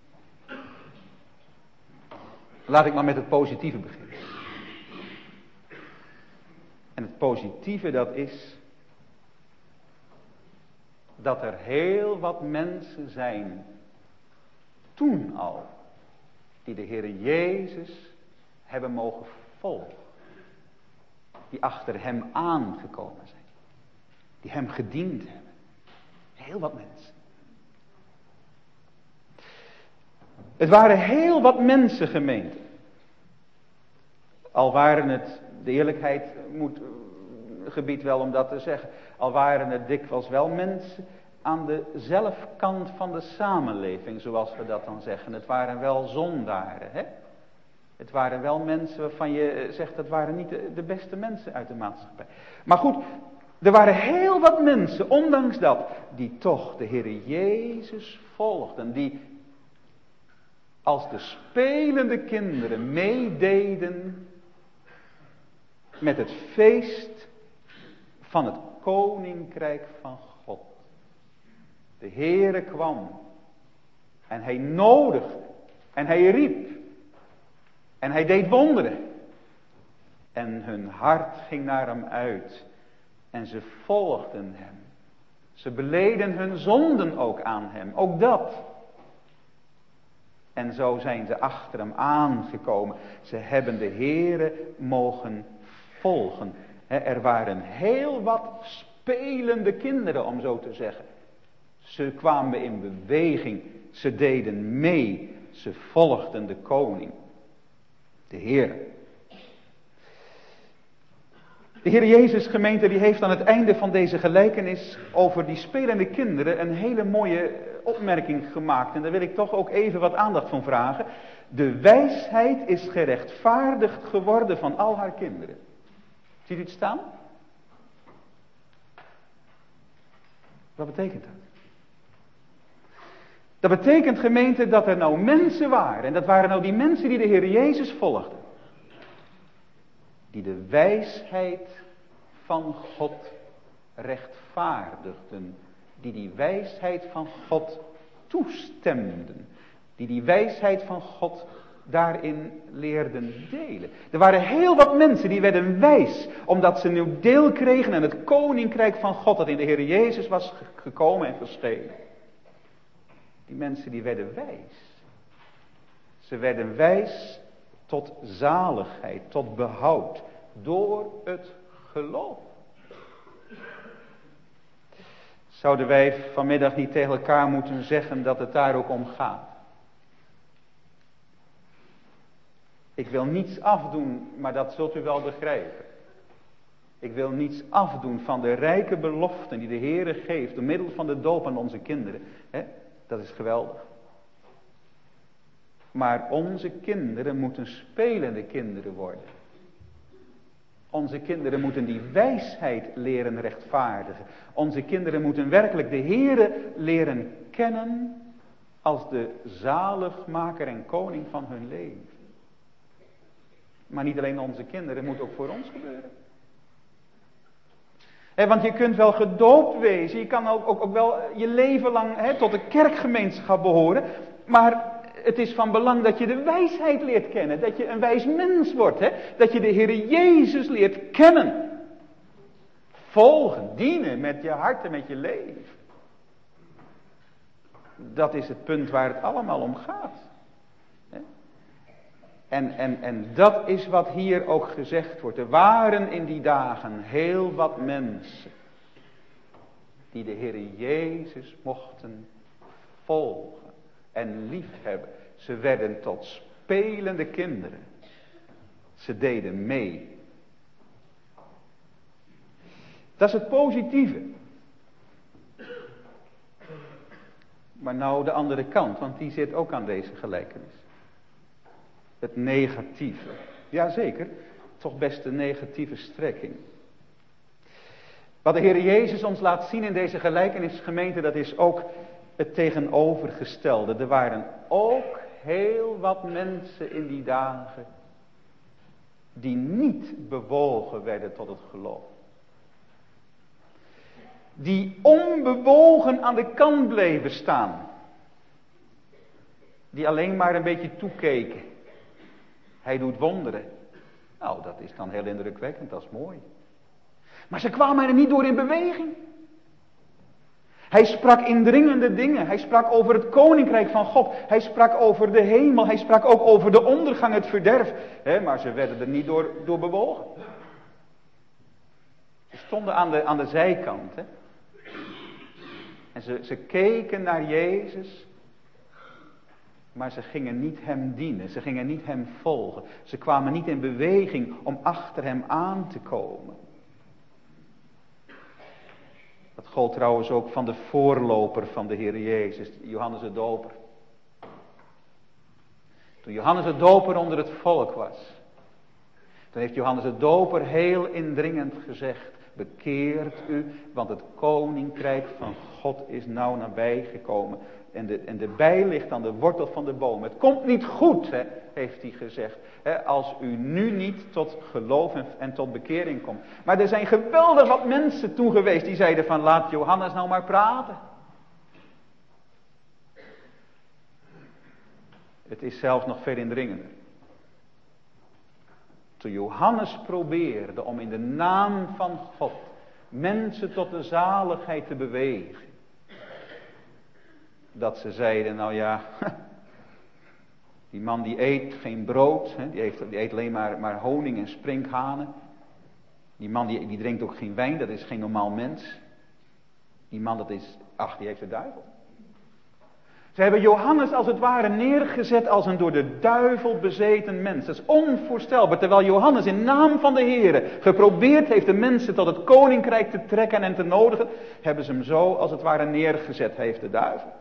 Laat ik maar met het positieve beginnen. En het positieve dat is dat er heel wat mensen zijn toen al die de Heer Jezus hebben mogen volgen. Die achter hem aangekomen zijn. Die hem gediend hebben. Heel wat mensen. Het waren heel wat mensen gemeente. Al waren het, de eerlijkheid moet gebied wel om dat te zeggen. Al waren het dikwijls wel mensen aan de zelfkant van de samenleving, zoals we dat dan zeggen. Het waren wel zondaren, hè? Het waren wel mensen waarvan je zegt, dat waren niet de, de beste mensen uit de maatschappij. Maar goed, er waren heel wat mensen, ondanks dat, die toch de Heer Jezus volgden. Die als de spelende kinderen meededen met het feest van het Koninkrijk van God. De Heere kwam en hij nodigde en hij riep en hij deed wonderen. En hun hart ging naar hem uit en ze volgden hem. Ze beleden hun zonden ook aan hem, ook dat. En zo zijn ze achter hem aangekomen. Ze hebben de Heere mogen volgen. Er waren heel wat spelende kinderen, om zo te zeggen. Ze kwamen in beweging. Ze deden mee. Ze volgden de koning. De Heer. De Heer Jezus gemeente die heeft aan het einde van deze gelijkenis over die spelende kinderen een hele mooie opmerking gemaakt. En daar wil ik toch ook even wat aandacht van vragen. De wijsheid is gerechtvaardigd geworden van al haar kinderen. Ziet u het staan? Wat betekent dat? Dat betekent gemeente dat er nou mensen waren. En dat waren nou die mensen die de Heer Jezus volgden. Die de wijsheid van God rechtvaardigden. Die die wijsheid van God toestemden. Die die wijsheid van God daarin leerden delen. Er waren heel wat mensen die werden wijs. Omdat ze nu deel kregen aan het koninkrijk van God. Dat in de Heer Jezus was gekomen en verschenen. Die mensen die werden wijs. Ze werden wijs tot zaligheid, tot behoud. Door het geloof. Zouden wij vanmiddag niet tegen elkaar moeten zeggen dat het daar ook om gaat? Ik wil niets afdoen, maar dat zult u wel begrijpen. Ik wil niets afdoen van de rijke beloften die de Heere geeft door middel van de doop aan onze kinderen. He, dat is geweldig. Maar onze kinderen moeten spelende kinderen worden. Onze kinderen moeten die wijsheid leren rechtvaardigen. Onze kinderen moeten werkelijk de Heere leren kennen als de zaligmaker en koning van hun leven. Maar niet alleen onze kinderen, het moet ook voor ons gebeuren. He, want je kunt wel gedoopt wezen, je kan ook, ook, ook wel je leven lang he, tot de kerkgemeenschap behoren. Maar het is van belang dat je de wijsheid leert kennen, dat je een wijs mens wordt. He, dat je de Heere Jezus leert kennen. Volgen, dienen met je hart en met je leven. Dat is het punt waar het allemaal om gaat. En, en, en dat is wat hier ook gezegd wordt. Er waren in die dagen heel wat mensen die de Heere Jezus mochten volgen en liefhebben. Ze werden tot spelende kinderen. Ze deden mee. Dat is het positieve. Maar nou de andere kant, want die zit ook aan deze gelijkenis. Het negatieve. Jazeker, toch best een negatieve strekking. Wat de Heer Jezus ons laat zien in deze gelijkenisgemeente, dat is ook het tegenovergestelde. Er waren ook heel wat mensen in die dagen die niet bewogen werden tot het geloof. Die onbewogen aan de kant bleven staan. Die alleen maar een beetje toekeken. Hij doet wonderen. Nou, dat is dan heel indrukwekkend, dat is mooi. Maar ze kwamen er niet door in beweging. Hij sprak indringende dingen. Hij sprak over het koninkrijk van God. Hij sprak over de hemel. Hij sprak ook over de ondergang, het verderf. He, maar ze werden er niet door, door bewogen. Ze stonden aan de, aan de zijkant. He. En ze, ze keken naar Jezus. Maar ze gingen niet hem dienen. Ze gingen niet hem volgen. Ze kwamen niet in beweging om achter hem aan te komen. Dat gold trouwens ook van de voorloper van de Heer Jezus, Johannes de Doper. Toen Johannes de Doper onder het volk was, dan heeft Johannes de Doper heel indringend gezegd: bekeert u, want het koninkrijk van God is nauw nabij gekomen. En de, en de bij ligt aan de wortel van de boom. Het komt niet goed, hè, heeft hij gezegd, hè, als u nu niet tot geloof en, en tot bekering komt. Maar er zijn geweldig wat mensen toen geweest die zeiden van: laat Johannes nou maar praten. Het is zelfs nog veel indringender. Toen Johannes probeerde om in de naam van God mensen tot de zaligheid te bewegen. Dat ze zeiden: nou ja, die man die eet geen brood, hè, die, heeft, die eet alleen maar, maar honing en sprinkhanen. Die man die, die drinkt ook geen wijn, dat is geen normaal mens. Die man dat is, ach, die heeft de duivel. Ze hebben Johannes als het ware neergezet als een door de duivel bezeten mens. Dat is onvoorstelbaar. Terwijl Johannes in naam van de Heere geprobeerd heeft de mensen tot het koninkrijk te trekken en te nodigen, hebben ze hem zo als het ware neergezet, heeft de duivel.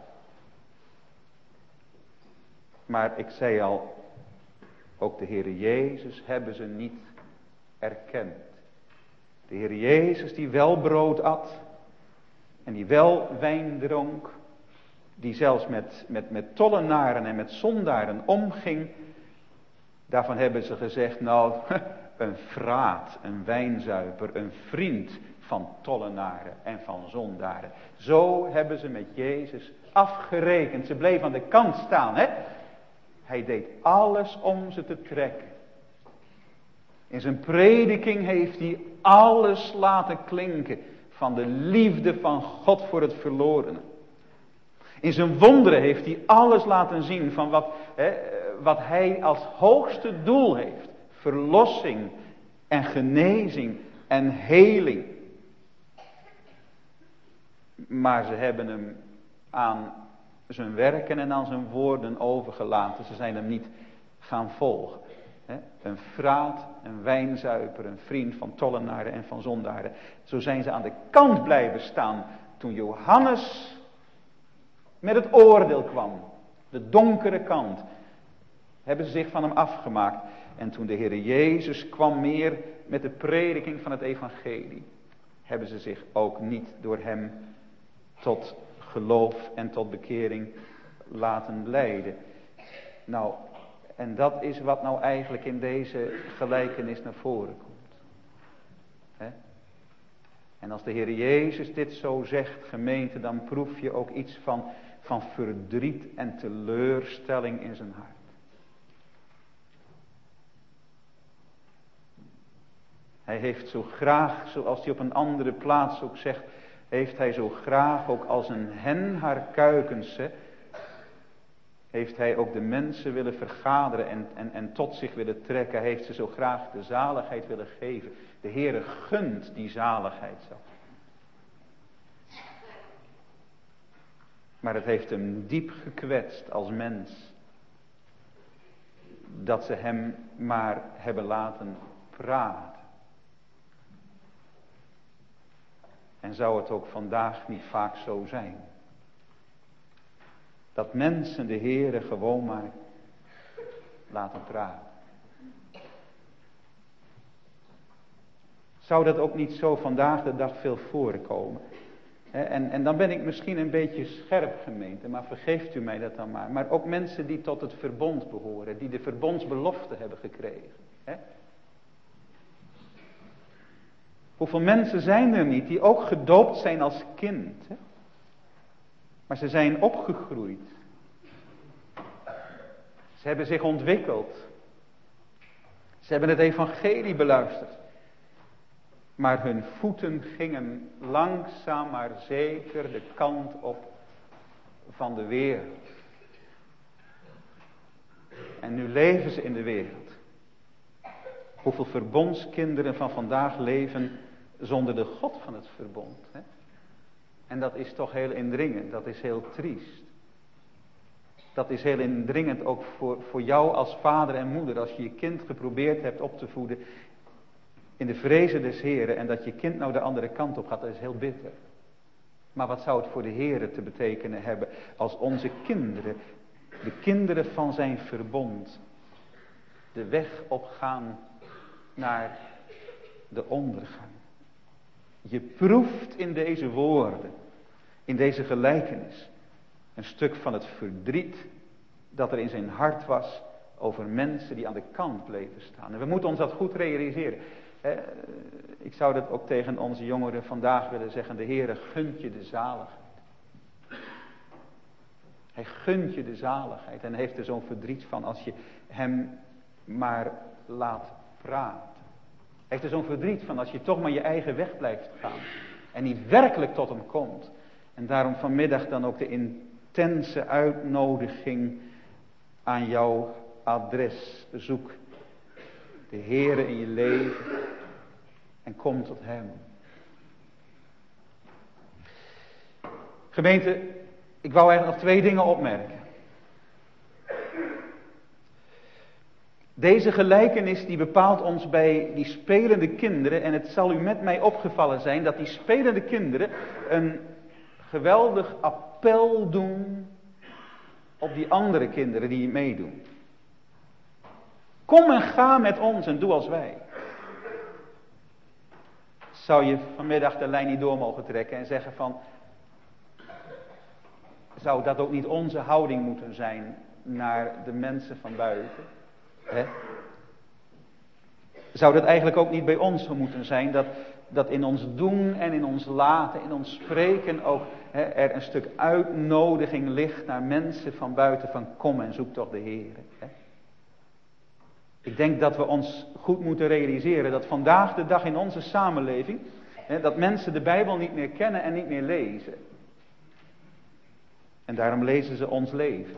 Maar ik zei al, ook de Heere Jezus hebben ze niet erkend. De Heere Jezus die wel brood at en die wel wijn dronk, die zelfs met, met, met tollenaren en met zondaren omging, daarvan hebben ze gezegd: nou, een vraat, een wijnzuiper, een vriend van tollenaren en van zondaren. Zo hebben ze met Jezus afgerekend. Ze bleven aan de kant staan, hè. Hij deed alles om ze te trekken. In zijn prediking heeft hij alles laten klinken van de liefde van God voor het verlorene. In zijn wonderen heeft hij alles laten zien van wat, hè, wat hij als hoogste doel heeft. Verlossing en genezing en heling. Maar ze hebben hem aan zijn werken en aan zijn woorden overgelaten. Ze zijn hem niet gaan volgen. He, een vraat, een wijnzuiper, een vriend van tollenaren en van zondaren. Zo zijn ze aan de kant blijven staan toen Johannes met het oordeel kwam. De donkere kant. Hebben ze zich van hem afgemaakt. En toen de Heer Jezus kwam meer met de prediking van het evangelie. Hebben ze zich ook niet door hem tot geloof en tot bekering laten leiden. Nou, en dat is wat nou eigenlijk in deze gelijkenis naar voren komt. He? En als de Heer Jezus dit zo zegt, gemeente, dan proef je ook iets van, van verdriet en teleurstelling in zijn hart. Hij heeft zo graag, zoals hij op een andere plaats ook zegt, heeft hij zo graag ook als een hen haar kuikens, heeft hij ook de mensen willen vergaderen en, en, en tot zich willen trekken. Hij heeft ze zo graag de zaligheid willen geven. De Heere gunt die zaligheid zo. Maar het heeft hem diep gekwetst als mens. Dat ze hem maar hebben laten praten. En zou het ook vandaag niet vaak zo zijn? Dat mensen de Heere gewoon maar laten praten. Zou dat ook niet zo vandaag de dag veel voorkomen? En, en dan ben ik misschien een beetje scherp, gemeente, maar vergeeft u mij dat dan maar. Maar ook mensen die tot het verbond behoren, die de verbondsbelofte hebben gekregen. He? Hoeveel mensen zijn er niet die ook gedoopt zijn als kind? He? Maar ze zijn opgegroeid. Ze hebben zich ontwikkeld. Ze hebben het evangelie beluisterd. Maar hun voeten gingen langzaam maar zeker de kant op van de wereld. En nu leven ze in de wereld. Hoeveel verbondskinderen van vandaag leven zonder de God van het verbond. Hè? En dat is toch heel indringend, dat is heel triest. Dat is heel indringend ook voor, voor jou als vader en moeder. Als je je kind geprobeerd hebt op te voeden in de vrezen des Heren. En dat je kind nou de andere kant op gaat, dat is heel bitter. Maar wat zou het voor de Heren te betekenen hebben als onze kinderen, de kinderen van zijn verbond, de weg opgaan naar de ondergang. Je proeft in deze woorden, in deze gelijkenis, een stuk van het verdriet dat er in zijn hart was over mensen die aan de kant bleven staan. En we moeten ons dat goed realiseren. Ik zou dat ook tegen onze jongeren vandaag willen zeggen. De Heere gunt je de zaligheid. Hij gunt je de zaligheid en heeft er zo'n verdriet van als je hem maar laat praten. Hij heeft er zo'n verdriet van als je toch maar je eigen weg blijft gaan. En niet werkelijk tot hem komt. En daarom vanmiddag dan ook de intense uitnodiging aan jouw adres. Zoek de Heere in je leven en kom tot hem. Gemeente, ik wou eigenlijk nog twee dingen opmerken. Deze gelijkenis die bepaalt ons bij die spelende kinderen. En het zal u met mij opgevallen zijn dat die spelende kinderen een geweldig appel doen op die andere kinderen die meedoen. Kom en ga met ons en doe als wij. Zou je vanmiddag de lijn niet door mogen trekken en zeggen van, zou dat ook niet onze houding moeten zijn naar de mensen van buiten? He? Zou dat eigenlijk ook niet bij ons zo moeten zijn, dat, dat in ons doen en in ons laten, in ons spreken ook he, er een stuk uitnodiging ligt naar mensen van buiten van kom en zoek toch de Heer. He? Ik denk dat we ons goed moeten realiseren dat vandaag de dag in onze samenleving, he, dat mensen de Bijbel niet meer kennen en niet meer lezen. En daarom lezen ze ons leven.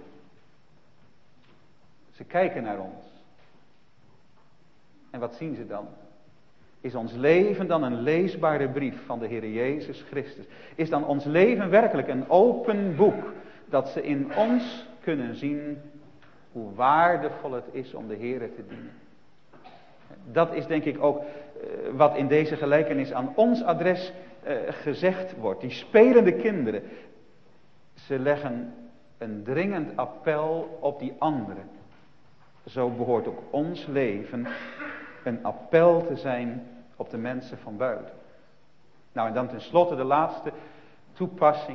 Ze kijken naar ons. En wat zien ze dan? Is ons leven dan een leesbare brief van de Heer Jezus Christus? Is dan ons leven werkelijk een open boek, dat ze in ons kunnen zien hoe waardevol het is om de Heer te dienen? Dat is denk ik ook uh, wat in deze gelijkenis aan ons adres uh, gezegd wordt. Die spelende kinderen, ze leggen een dringend appel op die anderen. Zo behoort ook ons leven een appel te zijn op de mensen van buiten. Nou, en dan tenslotte de laatste toepassing.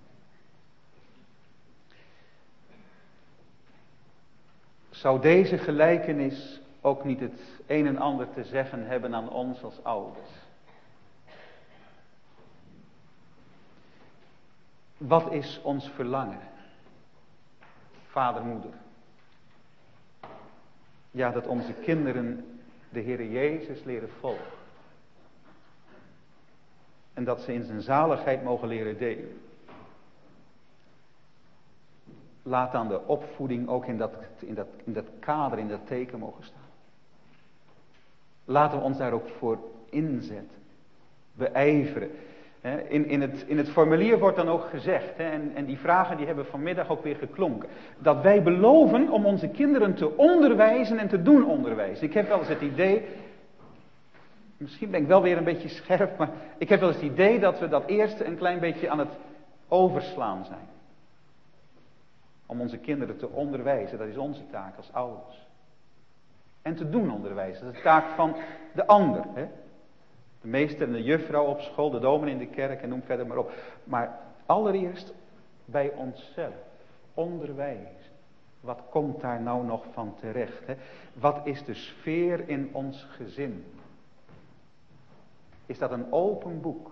Zou deze gelijkenis ook niet het een en ander te zeggen hebben aan ons als ouders? Wat is ons verlangen? Vader, moeder. Ja, dat onze kinderen de Heere Jezus leren volgen. En dat ze in zijn zaligheid mogen leren delen. Laat dan de opvoeding ook in dat, in dat, in dat kader, in dat teken mogen staan. Laten we ons daar ook voor inzetten. Beijveren. In, in, het, in het formulier wordt dan ook gezegd, en, en die vragen die hebben vanmiddag ook weer geklonken, dat wij beloven om onze kinderen te onderwijzen en te doen onderwijzen. Ik heb wel eens het idee, misschien ben ik wel weer een beetje scherp, maar ik heb wel eens het idee dat we dat eerste een klein beetje aan het overslaan zijn. Om onze kinderen te onderwijzen, dat is onze taak als ouders. En te doen onderwijzen, dat is de taak van de ander. Hè? De meester en de juffrouw op school, de dominee in de kerk en noem verder maar op. Maar allereerst bij onszelf. Onderwijzen. Wat komt daar nou nog van terecht? Hè? Wat is de sfeer in ons gezin? Is dat een open boek?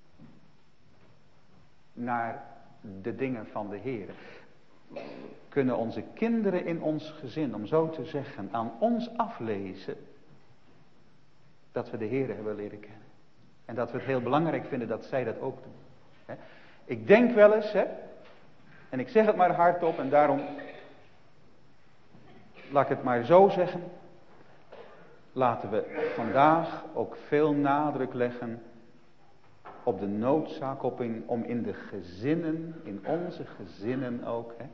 Naar de dingen van de Heer. Kunnen onze kinderen in ons gezin, om zo te zeggen, aan ons aflezen dat we de Heer hebben leren kennen. En dat we het heel belangrijk vinden dat zij dat ook doen. Hè? Ik denk wel eens, hè, en ik zeg het maar hardop en daarom laat ik het maar zo zeggen. Laten we vandaag ook veel nadruk leggen op de noodzaak op in, om in de gezinnen, in onze gezinnen ook, hè,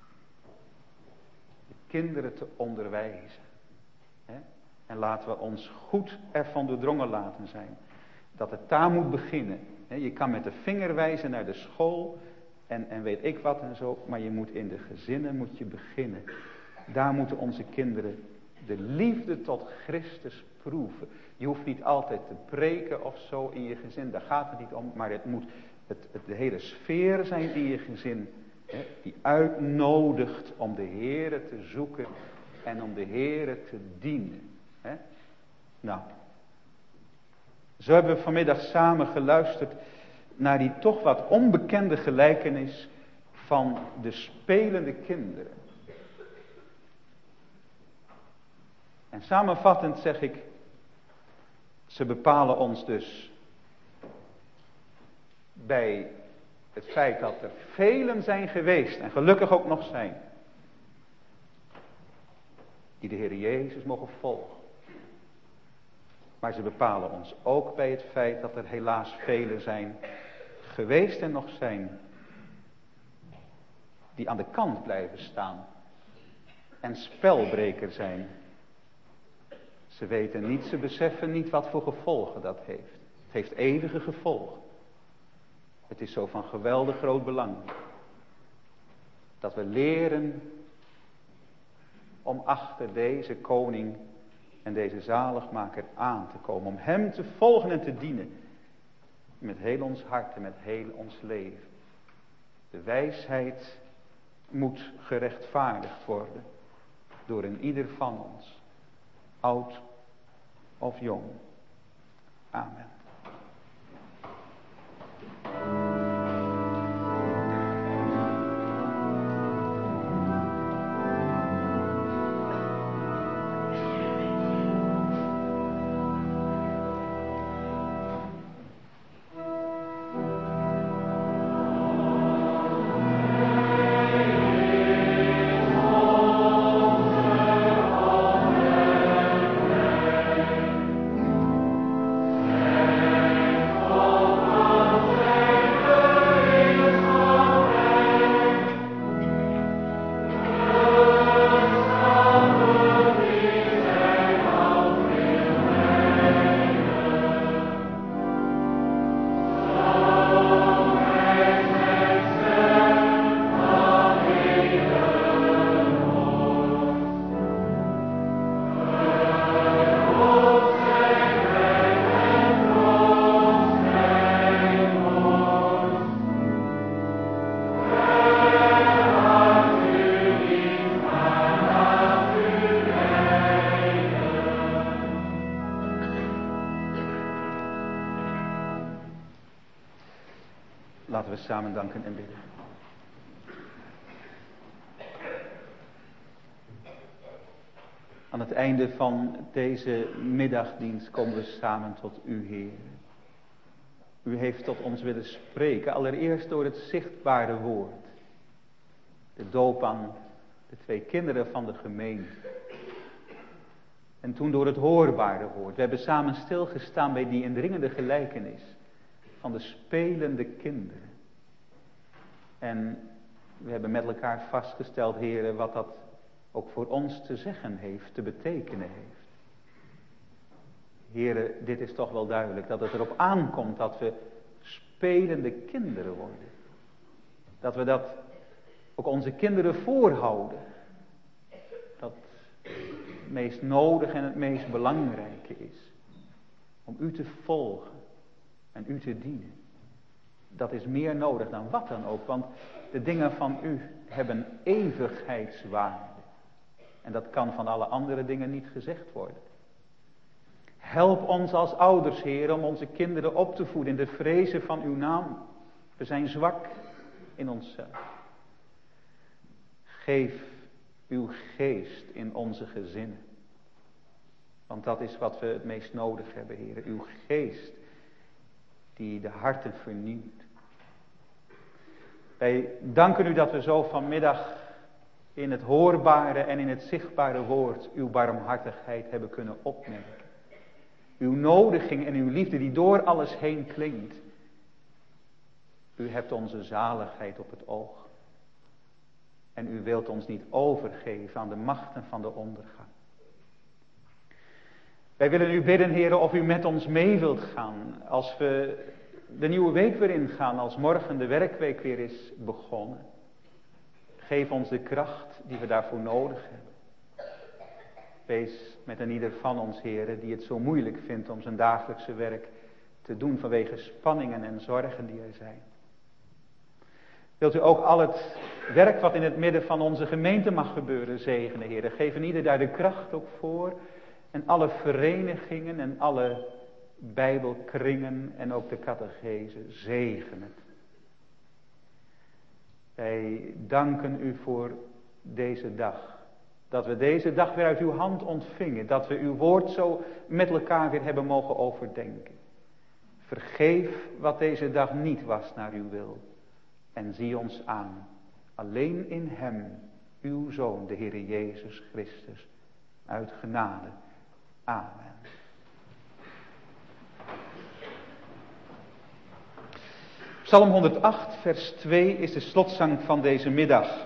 de kinderen te onderwijzen. Hè? En laten we ons goed ervan doordrongen laten zijn dat het daar moet beginnen. Hè? Je kan met de vinger wijzen naar de school en, en weet ik wat en zo, maar je moet in de gezinnen moet je beginnen. Daar moeten onze kinderen de liefde tot Christus proeven. Je hoeft niet altijd te preken of zo in je gezin, daar gaat het niet om. Maar het moet het, het de hele sfeer zijn in je gezin. Hè, die uitnodigt om de Heere te zoeken en om de Heere te dienen. Hè. Nou, zo hebben we vanmiddag samen geluisterd naar die toch wat onbekende gelijkenis van de spelende kinderen. En samenvattend zeg ik, ze bepalen ons dus bij het feit dat er velen zijn geweest en gelukkig ook nog zijn, die de Heer Jezus mogen volgen. Maar ze bepalen ons ook bij het feit dat er helaas velen zijn geweest en nog zijn, die aan de kant blijven staan en spelbreker zijn. Ze weten niet, ze beseffen niet wat voor gevolgen dat heeft. Het heeft eeuwige gevolgen. Het is zo van geweldig groot belang dat we leren om achter deze koning en deze zaligmaker aan te komen. Om hem te volgen en te dienen. Met heel ons hart en met heel ons leven. De wijsheid moet gerechtvaardigd worden door een ieder van ons. Oud of jong. Amen. we samen danken en bidden. Aan het einde van deze middagdienst komen we samen tot u, Heer. U heeft tot ons willen spreken, allereerst door het zichtbare woord. De doop aan de twee kinderen van de gemeente. En toen door het hoorbare woord. We hebben samen stilgestaan bij die indringende gelijkenis van de spelende kinderen. En we hebben met elkaar vastgesteld, heren, wat dat ook voor ons te zeggen heeft, te betekenen heeft. Heren, dit is toch wel duidelijk, dat het erop aankomt dat we spelende kinderen worden. Dat we dat ook onze kinderen voorhouden. Dat het meest nodig en het meest belangrijke is. Om u te volgen en u te dienen. Dat is meer nodig dan wat dan ook, want de dingen van u hebben eeuwigheidswaarde. En dat kan van alle andere dingen niet gezegd worden. Help ons als ouders, Heer, om onze kinderen op te voeden in de vrezen van uw naam. We zijn zwak in onszelf. Geef uw geest in onze gezinnen. Want dat is wat we het meest nodig hebben, Heer. Uw geest die de harten vernieuwt. Wij danken u dat we zo vanmiddag in het hoorbare en in het zichtbare woord uw barmhartigheid hebben kunnen opmerken. Uw nodiging en uw liefde die door alles heen klinkt. U hebt onze zaligheid op het oog. En u wilt ons niet overgeven aan de machten van de ondergang. Wij willen u bidden, Heere, of u met ons mee wilt gaan. Als we de nieuwe week weer ingaan, als morgen de werkweek weer is begonnen. Geef ons de kracht die we daarvoor nodig hebben. Wees met een ieder van ons, Heere, die het zo moeilijk vindt om zijn dagelijkse werk te doen vanwege spanningen en zorgen die er zijn. Wilt u ook al het werk wat in het midden van onze gemeente mag gebeuren zegenen, Heere. Geef een ieder daar de kracht ook voor. En alle verenigingen en alle bijbelkringen en ook de catechese, zegen het. Wij danken u voor deze dag. Dat we deze dag weer uit uw hand ontvingen. Dat we uw woord zo met elkaar weer hebben mogen overdenken. Vergeef wat deze dag niet was naar uw wil. En zie ons aan. Alleen in hem, uw Zoon, de Heere Jezus Christus. Uit genade. Amen. Psalm honderdacht, vers twee is de slotzang van deze middag.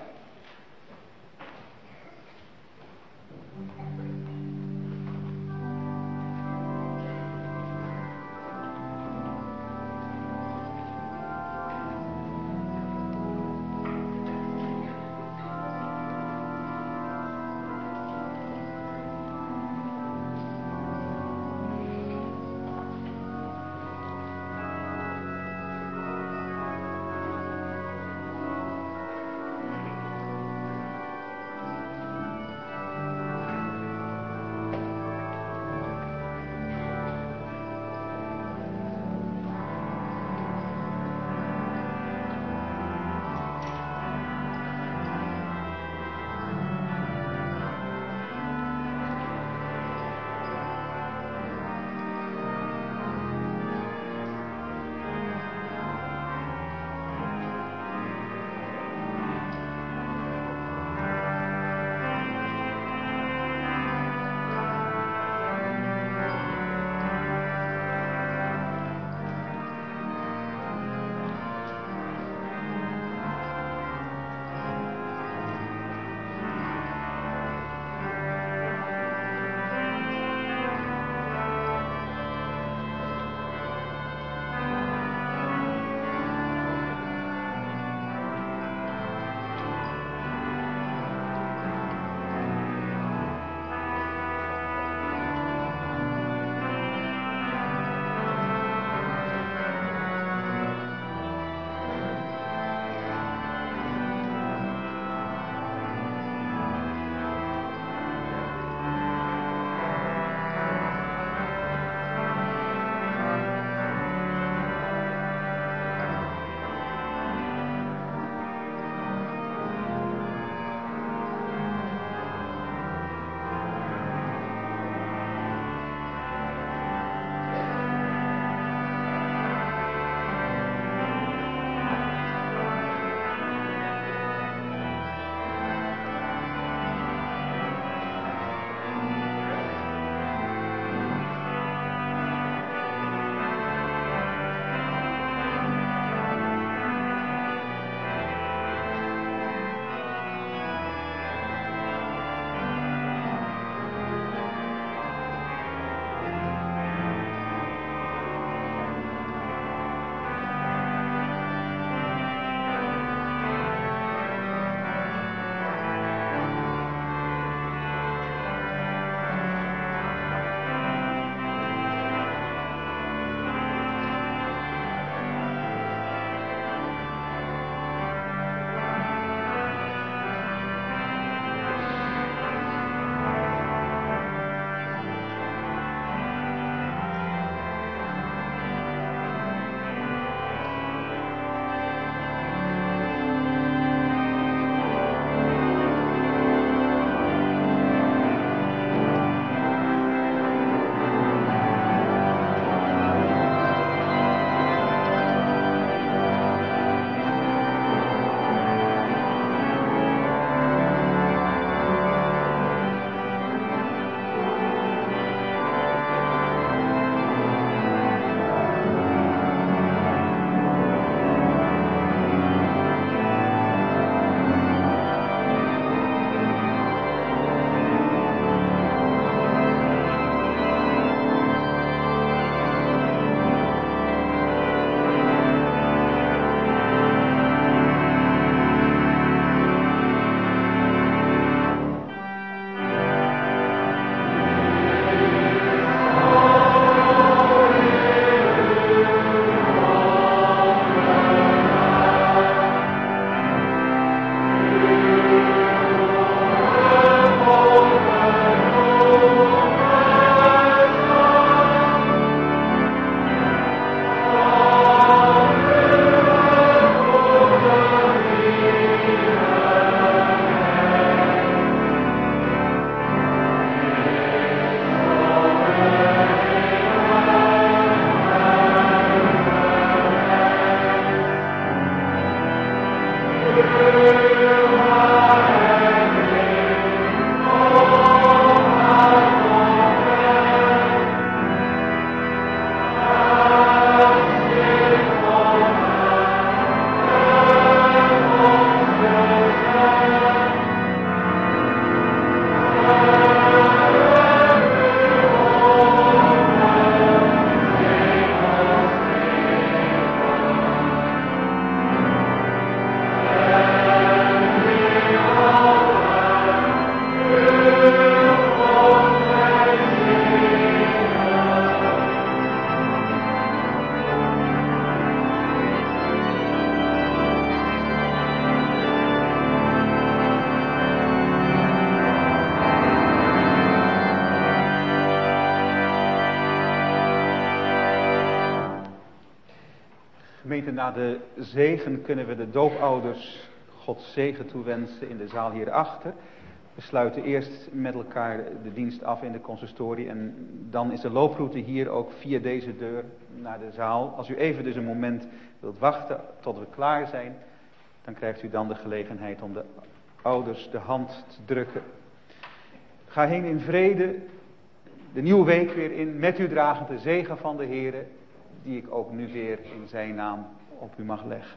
gemeente, na de zegen kunnen we de doopouders Gods zegen toewensen in de zaal hierachter. We sluiten eerst met elkaar de dienst af in de consistorie en dan is de looproute hier ook via deze deur naar de zaal. Als u even dus een moment wilt wachten tot we klaar zijn, dan krijgt u dan de gelegenheid om de ouders de hand te drukken. Ga heen in vrede, de nieuwe week weer in, met u dragend de zegen van de Heere, die ik ook nu weer in zijn naam op u mag leggen.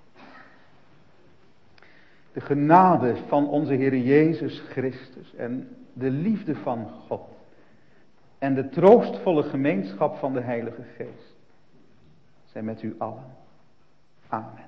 De genade van onze Heer Jezus Christus en de liefde van God en de troostvolle gemeenschap van de Heilige Geest zijn met u allen. Amen.